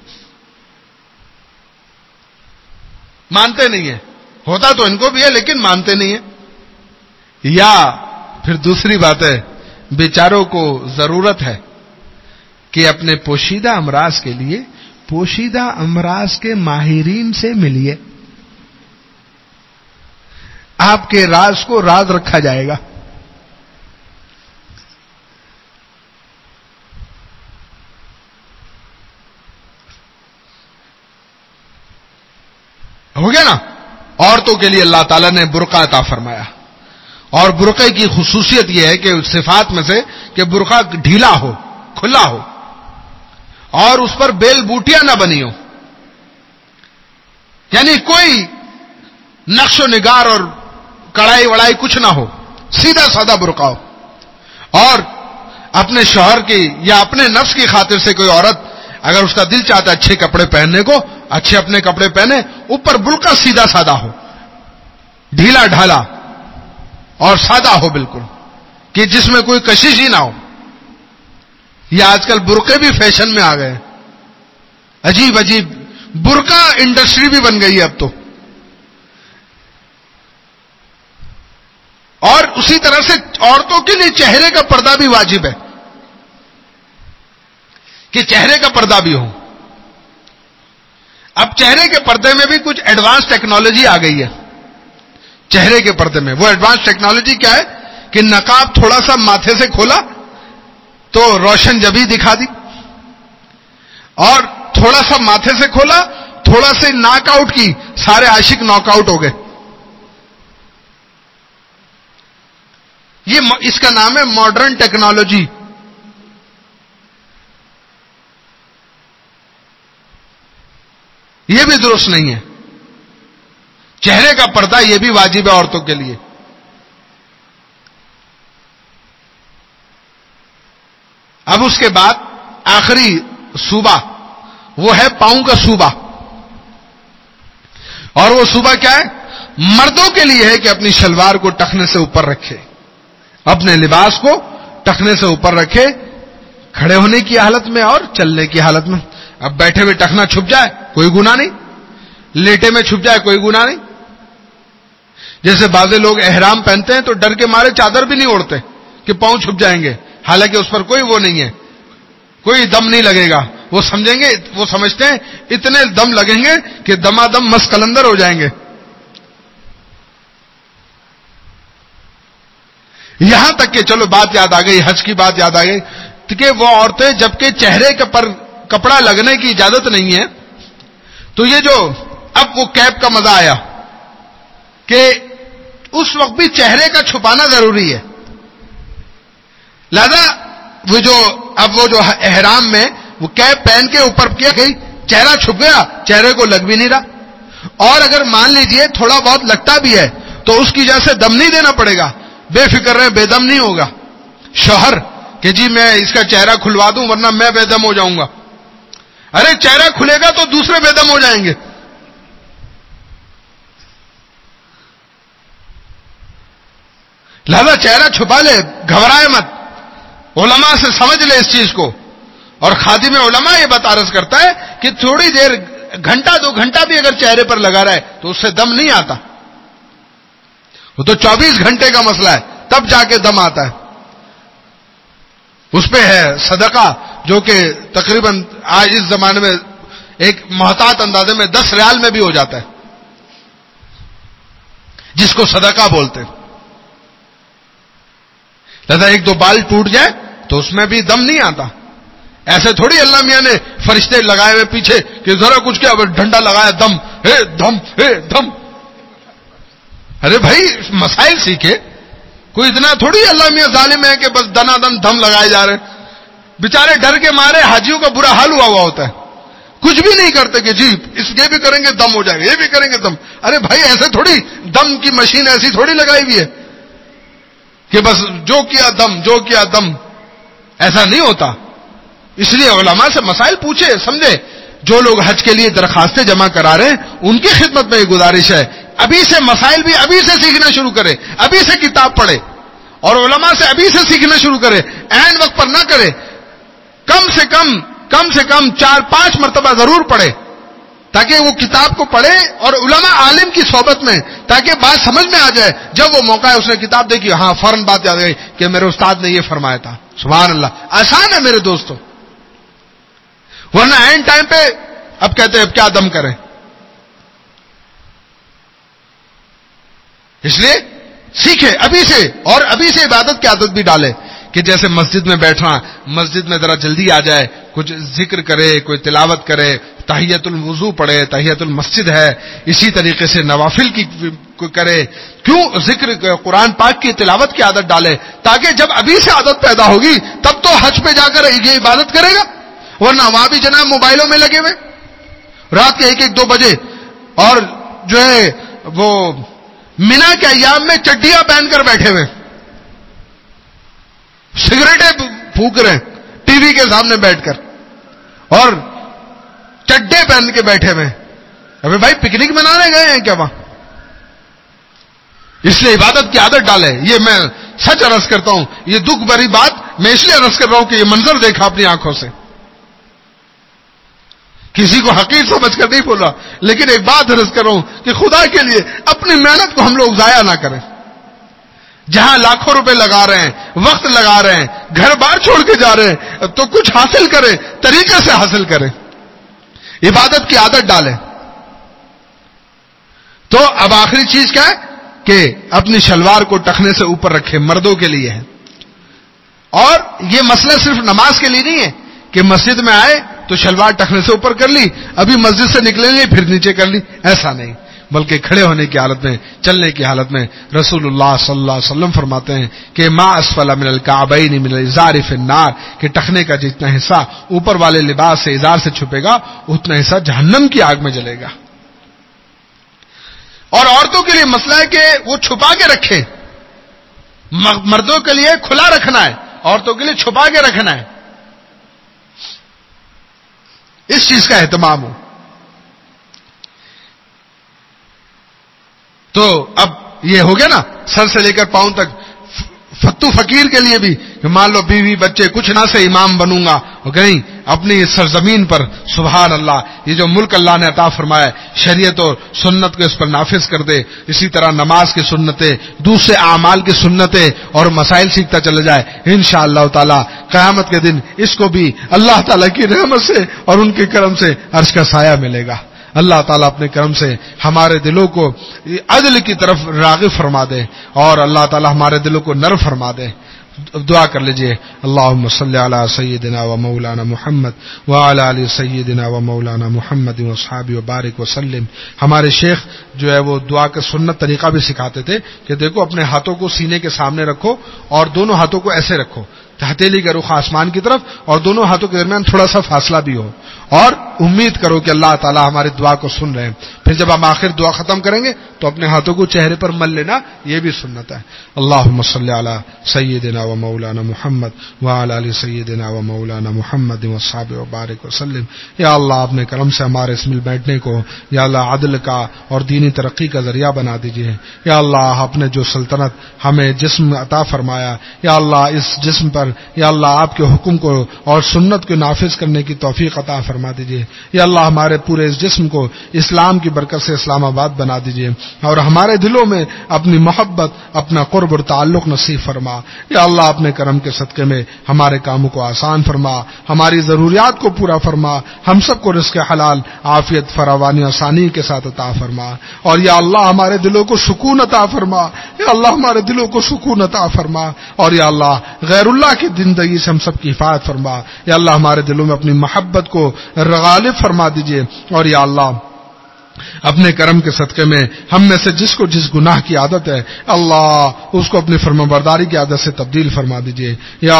مانتے نہیں ہیں. ہوتا تو ان کو بھی ہے لیکن مانتے نہیں ہیں. یا پھر دوسری بات ہے، بیچاروں کو ضرورت ہے کہ اپنے پوشیدہ امراض کے لیے پوشیدہ امراض کے ماہرین سے ملیے. آپ کے راز کو راز رکھا جائے گا. ہو گیا نا. عورتوں کے لیے اللہ تعالیٰ نے برقع عطا فرمایا، اور برقعے کی خصوصیت یہ ہے کہ صفات میں سے کہ برقع ڈھیلا ہو، کھلا ہو، اور اس پر بیل بوٹیاں نہ بنی ہو، یعنی کوئی نقش و نگار اور کڑائی وڑائی کچھ نہ ہو، سیدھا سادہ برقع ہو. اور اپنے شوہر کی یا اپنے نفس کی خاطر سے کوئی عورت اگر اس کا دل چاہتا ہے اچھے کپڑے پہننے کو، اچھے اپنے کپڑے پہنے، اوپر برقع سیدھا سادہ ہو، ڈھیلا ڈھالا اور سادہ ہو بالکل، کہ جس میں کوئی کشش ہی نہ ہو. یہ آج کل برقعے بھی فیشن میں آ گئے، عجیب عجیب برقع انڈسٹری بھی بن گئی ہے اب تو. اور اسی طرح سے عورتوں کے لیے چہرے کا پردہ بھی واجب ہے کہ چہرے کا پردہ بھی ہو. اب چہرے کے پردے میں بھی کچھ ایڈوانس ٹیکنالوجی آ گئی ہے. چہرے کے پردے میں وہ ایڈوانس ٹیکنالوجی کیا ہے کہ نقاب تھوڑا سا ماتھے سے کھولا تو روشن جبی دکھا دی، اور تھوڑا سا ماتھے سے کھولا، تھوڑا سے ناک آؤٹ کی، سارے عاشق ناک آؤٹ ہو گئے. یہ اس کا نام ہے ماڈرن ٹیکنالوجی. یہ بھی درست نہیں ہے. چہرے کا پردہ یہ بھی واجب ہے عورتوں کے لیے. اب اس کے بعد آخری صوبہ وہ ہے پاؤں کا صوبہ. اور وہ صوبہ کیا ہے؟ مردوں کے لیے ہے کہ اپنی شلوار کو ٹخنے سے اوپر رکھے، اپنے لباس کو ٹخنے سے اوپر رکھے، کھڑے ہونے کی حالت میں اور چلنے کی حالت میں. اب بیٹھے ہوئے ٹخنا چھپ جائے کوئی گناہ نہیں، لیٹے میں چھپ جائے کوئی گناہ نہیں. جیسے بعض لوگ احرام پہنتے ہیں تو ڈر کے مارے چادر بھی نہیں اوڑھتے کہ پاؤں چھپ جائیں گے، حالانکہ اس پر کوئی وہ نہیں ہے. کوئی دم نہیں لگے گا. وہ سمجھیں گے، وہ سمجھتے ہیں اتنے دم لگیں گے کہ دمادم مس کلندر ہو جائیں گے. یہاں تک کہ چلو بات یاد آ گئی، حج کی بات یاد آ گئی کہ وہ عورتیں جبکہ چہرے کے پر کپڑا لگنے کی اجازت نہیں ہے، تو یہ جو اب وہ کیپ کا مزہ آیا کہ اس وقت بھی چہرے کا چھپانا ضروری ہے. لہذا وہ جو احرام میں وہ کیپ پہن کے اوپر کیا گئی، چہرہ چھپ گیا، چہرے کو لگ بھی نہیں رہا. اور اگر مان لیجئے تھوڑا بہت لگتا بھی ہے تو اس کی جیسے دم نہیں دینا پڑے گا، بے فکر رہے، بے دم نہیں ہوگا. شوہر کہ جی میں اس کا چہرہ کھلوا دوں ورنہ میں بے دم ہو جاؤں گا. ارے چہرہ کھلے گا تو دوسرے بے دم ہو جائیں گے. لہذا چہرہ چھپا لے، گھبرائے مت. علماء سے سمجھ لے اس چیز کو. اور خادم علماء یہ بات عرض کرتا ہے کہ تھوڑی دیر، گھنٹہ 2 گھنٹہ بھی اگر چہرے پر لگا رہا ہے تو اس سے دم نہیں آتا. وہ تو 24 گھنٹے کا مسئلہ ہے، تب جا کے دم آتا ہے. اس پہ ہے صدقہ، جو کہ تقریباً آج اس زمانے میں ایک محتاط اندازے میں 10 ریال میں بھی ہو جاتا ہے، جس کو صدقہ بولتے ہیں. لہذا 1-2 بال ٹوٹ جائے تو اس میں بھی دم نہیں آتا. ایسے تھوڑی اللہ میاں نے فرشتے لگائے ہوئے پیچھے کہ ذرا کچھ کیا ڈنڈا لگایا، دم اے دم اے دم. ارے بھائی مسائل سیکھے. کوئی اتنا تھوڑی اللہ میاں ظالم ہے کہ بس دنا دن دم لگائے جا رہے. بیچارے ڈر کے مارے حاجیوں کا برا حال ہوا ہوتا ہے، کچھ بھی نہیں کرتے کہ جی یہ بھی کریں گے دم ہو جائے گا، یہ بھی کریں گے دم. ارے بھائی ایسے تھوڑی دم کی مشین ایسی تھوڑی لگائی ہوئی ہے کہ بس جو کیا دم. ایسا نہیں ہوتا. اس لیے علماء سے مسائل پوچھے، سمجھے. جو لوگ حج کے لیے درخواستیں جمع کرا رہے ہیں ان کی خدمت میں یہ گزارش ہے، ابھی سے مسائل بھی ابھی سے سیکھنا شروع کرے، ابھی سے کتاب پڑھے اور علماء سے ابھی سے سیکھنا شروع کرے. عین وقت پر نہ کرے. کم سے کم 4-5 مرتبہ ضرور پڑھے تاکہ وہ کتاب کو پڑھے اور علماء عالم کی صحبت میں، تاکہ بات سمجھ میں آ جائے. جب وہ موقع ہے اس نے کتاب دیکھی، ہاں فوراً بات یاد گئی کہ میرے استاد نے یہ فرمایا تھا. سبحان اللہ. آسان ہے میرے دوستوں. ورنہ عین ٹائم پہ اب کہتے ہیں اب کیا دم کریں. اس لیے سیکھے ابھی سے، اور ابھی سے عبادت کی عادت بھی ڈالے کہ جیسے مسجد میں بیٹھنا، مسجد میں ذرا جلدی آ جائے، کچھ ذکر کرے، کوئی تلاوت کرے، تحیۃ الوضو پڑھے، تحیۃ المسجد ہے. اسی طریقے سے نوافل کی کرے. کیوں؟ ذکر قرآن پاک کی تلاوت کی عادت ڈالے تاکہ جب ابھی سے عادت پیدا ہوگی تب تو حج پہ جا کر یہ عبادت کرے گا. ورنہ وہاں بھی جناب موبائلوں میں لگے ہوئے رات کے 1-2 بجے، اور جو ہے وہ مینا کے ایام میں چڈیاں پہن کر بیٹھے ہوئے، سگریٹیں پھونک رہے ٹی وی کے سامنے بیٹھ کر، اور چڈے پہن کے بیٹھے ہوئے. ابھی بھائی پکنک منانے گئے ہیں کیا وہاں؟ اس لیے عبادت کی عادت ڈالے. یہ میں سچ عرض کرتا ہوں، یہ دکھ بھری بات میں اس لیے عرض کر رہا ہوں کہ یہ منظر دیکھا اپنی آنکھوں سے. کسی کو حقیر سمجھ کر نہیں بول رہا، لیکن ایک بات عرض کر رہا ہوں کہ خدا کے لیے اپنی محنت کو ہم لوگ ضائع نہ کریں. جہاں لاکھوں روپے لگا رہے ہیں، وقت لگا رہے ہیں، گھر بار چھوڑ کے جا رہے ہیں، تو کچھ حاصل کریں، طریقے سے حاصل کریں، عبادت کی عادت ڈالیں. تو اب آخری چیز کیا ہے کہ اپنی شلوار کو ٹخنے سے اوپر رکھے، مردوں کے لیے ہے. اور یہ مسئلہ صرف نماز کے لیے نہیں ہے کہ مسجد میں آئے تو شلوار ٹخنے سے اوپر کر لی، ابھی مسجد سے نکلیں گے پھر نیچے کر لی، ایسا نہیں. بلکہ کھڑے ہونے کی حالت میں، چلنے کی حالت میں رسول اللہ صلی اللہ علیہ وسلم فرماتے ہیں کہ ما اسفل من الکعبین من الازار فی النار، کہ ٹخنے کا جتنا حصہ اوپر والے لباس سے، ازار سے چھپے گا اتنا حصہ جہنم کی آگ میں جلے گا. اور عورتوں کے لیے مسئلہ ہے کہ وہ چھپا کے رکھیں. مردوں کے لیے کھلا رکھنا ہے، عورتوں کے لیے چھپا کے رکھنا ہے. اس چیز کا اہتمام ہو. تو اب یہ ہو گیا نا، سر سے لے کر پاؤں تک فتو فقیر کے لیے بھی کہ مان لو بیوی بچے کچھ نہ سے امام بنوں گا، وہ کہیں اپنی سرزمین پر سبحان اللہ یہ جو ملک اللہ نے عطا فرمایا شریعت اور سنت کو اس پر نافذ کر دے. اسی طرح نماز کی سنتیں، دوسرے اعمال کی سنتیں اور مسائل سیکھتا چلا جائے. انشاءاللہ تعالی قیامت کے دن اس کو بھی اللہ تعالی کی رحمت سے اور ان کے کرم سے عرش کا سایہ ملے گا. اللہ تعالیٰ اپنے کرم سے ہمارے دلوں کو عدل کی طرف راغب فرما دے اور اللہ تعالیٰ ہمارے دلوں کو نرم فرما دے. دعا کر لیجئے. اللہم صلی علی سیدنا و مولانا محمد وعلی آل سیدنا و مولانا محمد واصحابہ وبارک وسلم. ہمارے شیخ جو ہے وہ دعا کا سنت طریقہ بھی سکھاتے تھے کہ دیکھو اپنے ہاتھوں کو سینے کے سامنے رکھو اور دونوں ہاتھوں کو ایسے رکھو، ہتھیلی کا رخ آسمان کی طرف اور دونوں ہاتھوں کے درمیان تھوڑا سا فاصلہ بھی ہو، اور امید کرو کہ اللہ تعالیٰ ہماری دعا کو سن رہے ہیں. پھر جب ہم آخر دعا ختم کریں گے تو اپنے ہاتھوں کو چہرے پر مل لینا، یہ بھی سنت ہے. اللہم صلی علی سیدنا و مولانا محمد وعلی آل سیدنا و مولانا محمد واصحابہ وبارک وسلم. یا اللہ اپنے کرم سے ہمارے اس مل بیٹھنے کو یا اللہ عدل کا اور دینی ترقی کا ذریعہ بنا دیجیے. یا اللہ اپنے جو سلطنت ہمیں جسم عطا فرمایا، یا اللہ اس جسم پر یا اللہ آپ کے حکم کو اور سنت کو نافذ کرنے کی توفیق عطا فرما دیجیے. یا اللہ ہمارے پورے اس جسم کو اسلام کی برکت سے اسلام آباد بنا دیجیے اور ہمارے دلوں میں اپنی محبت، اپنا قرب اور تعلق نصیب فرما. یا اللہ اپنے کرم کے صدقے میں ہمارے کاموں کو آسان فرما، ہماری ضروریات کو پورا فرما، ہم سب کو رزق حلال، عافیت، فراوانی، آسانی کے ساتھ عطا فرما. اور یا اللہ ہمارے دلوں کو سکون عطا فرما. یا اللہ ہمارے دلوں کو سکون عطا فرما. اور یا اللہ غیر اللہ کی زندگی سے ہم سب کی حفاظت فرما. یا اللہ ہمارے دلوں میں اپنی محبت کو غالب فرما دیجیے. اور یا اللہ اپنے کرم کے صدقے میں ہم میں سے جس کو جس گناہ کی عادت ہے اللہ اس کو اپنی فرمانبرداری کی عادت سے تبدیل فرما دیجیے. یا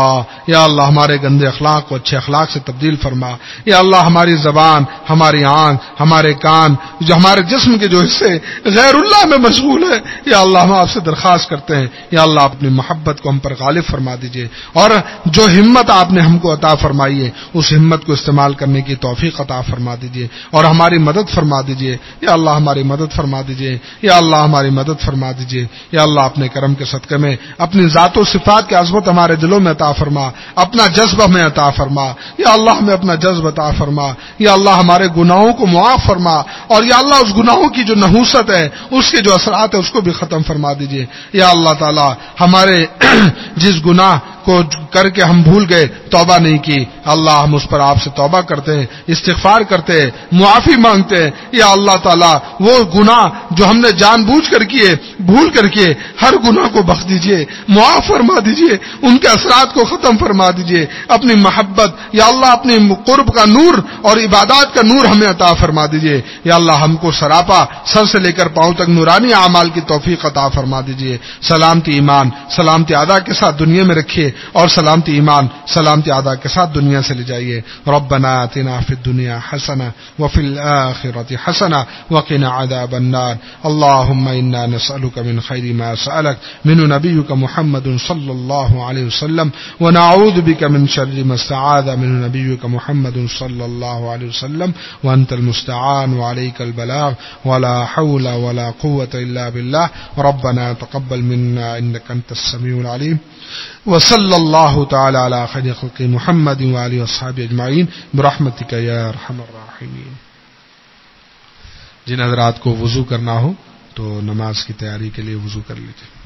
اللہ ہمارے گندے اخلاق کو اچھے اخلاق سے تبدیل فرما. یا اللہ ہماری زبان، ہماری آنکھ، ہمارے کان، جو ہمارے جسم کے جو حصے غیر اللہ میں مشغول ہے، یا اللہ ہم آپ سے درخواست کرتے ہیں یا اللہ اپنی محبت کو ہم پر غالب فرما دیجیے اور جو ہمت آپ نے ہم کو عطا فرمائی ہے اس ہمت کو استعمال کرنے کی توفیق عطا فرما دیجیے اور ہماری مدد فرما دیجیے. یا اللہ ہماری مدد فرما دیجیے. یا اللہ ہماری مدد فرما دیجیے. یا اللہ اپنے کرم کے صدقے میں اپنی ذات و صفات کی عظمت ہمارے دلوں میں عطا فرما، اپنا جذبہ ہمیں عطا فرما. یا اللہ ہمیں اپنا جذبہ عطا فرما. یا اللہ ہمارے گناہوں کو معاف فرما اور یا اللہ اس گناہوں کی جو نحوست ہے، اس کے جو اثرات ہیں، اس کو بھی ختم فرما دیجیے. یا اللہ تعالی ہمارے جس گناہ کو کر کے ہم بھول گئے، توبہ نہیں کی، اللہ ہم اس پر آپ سے توبہ کرتے ہیں، استغفار کرتے ہیں، معافی مانگتے ہیں. یا اللہ تعالیٰ وہ گناہ جو ہم نے جان بوجھ کر کیے، بھول کر کے، ہر گناہ کو بخش دیجئے، معاف فرما دیجئے، ان کے اثرات کو ختم فرما دیجئے. اپنی محبت یا اللہ اپنی قرب کا نور اور عبادات کا نور ہمیں عطا فرما دیجئے. یا اللہ ہم کو سراپا سر سے لے کر پاؤں تک نورانی اعمال کی توفیق عطا فرما دیجئے. سلامتی ایمان، سلامتی ادا کے ساتھ دنیا میں رکھیے اور سلامتی ایمان، سلامتی ادا کے ساتھ دنیا سے لے جائیے. ربنا آتنا فی الدنیا حسنہ وفی الآخرۃ حسنہ وقنا عذاب النار. اللهم انا نسألك من خير ما سألك من نبيك محمد صلى الله عليه وسلم ونعوذ بك من شر ما استعاذ من نبيك محمد صلى الله عليه وسلم وانت المستعان وعليك البلاغ ولا حول ولا قوة الا بالله. ربنا تقبل منا انك انت السميع العليم. وصلى الله تعالى على خير خلق محمد وآله وصحبه اجمعين برحمتك يا ارحم الراحمين. جن حضرات کو وضو کرنا ہو تو نماز کی تیاری کے لیے وضو کر لیجیے.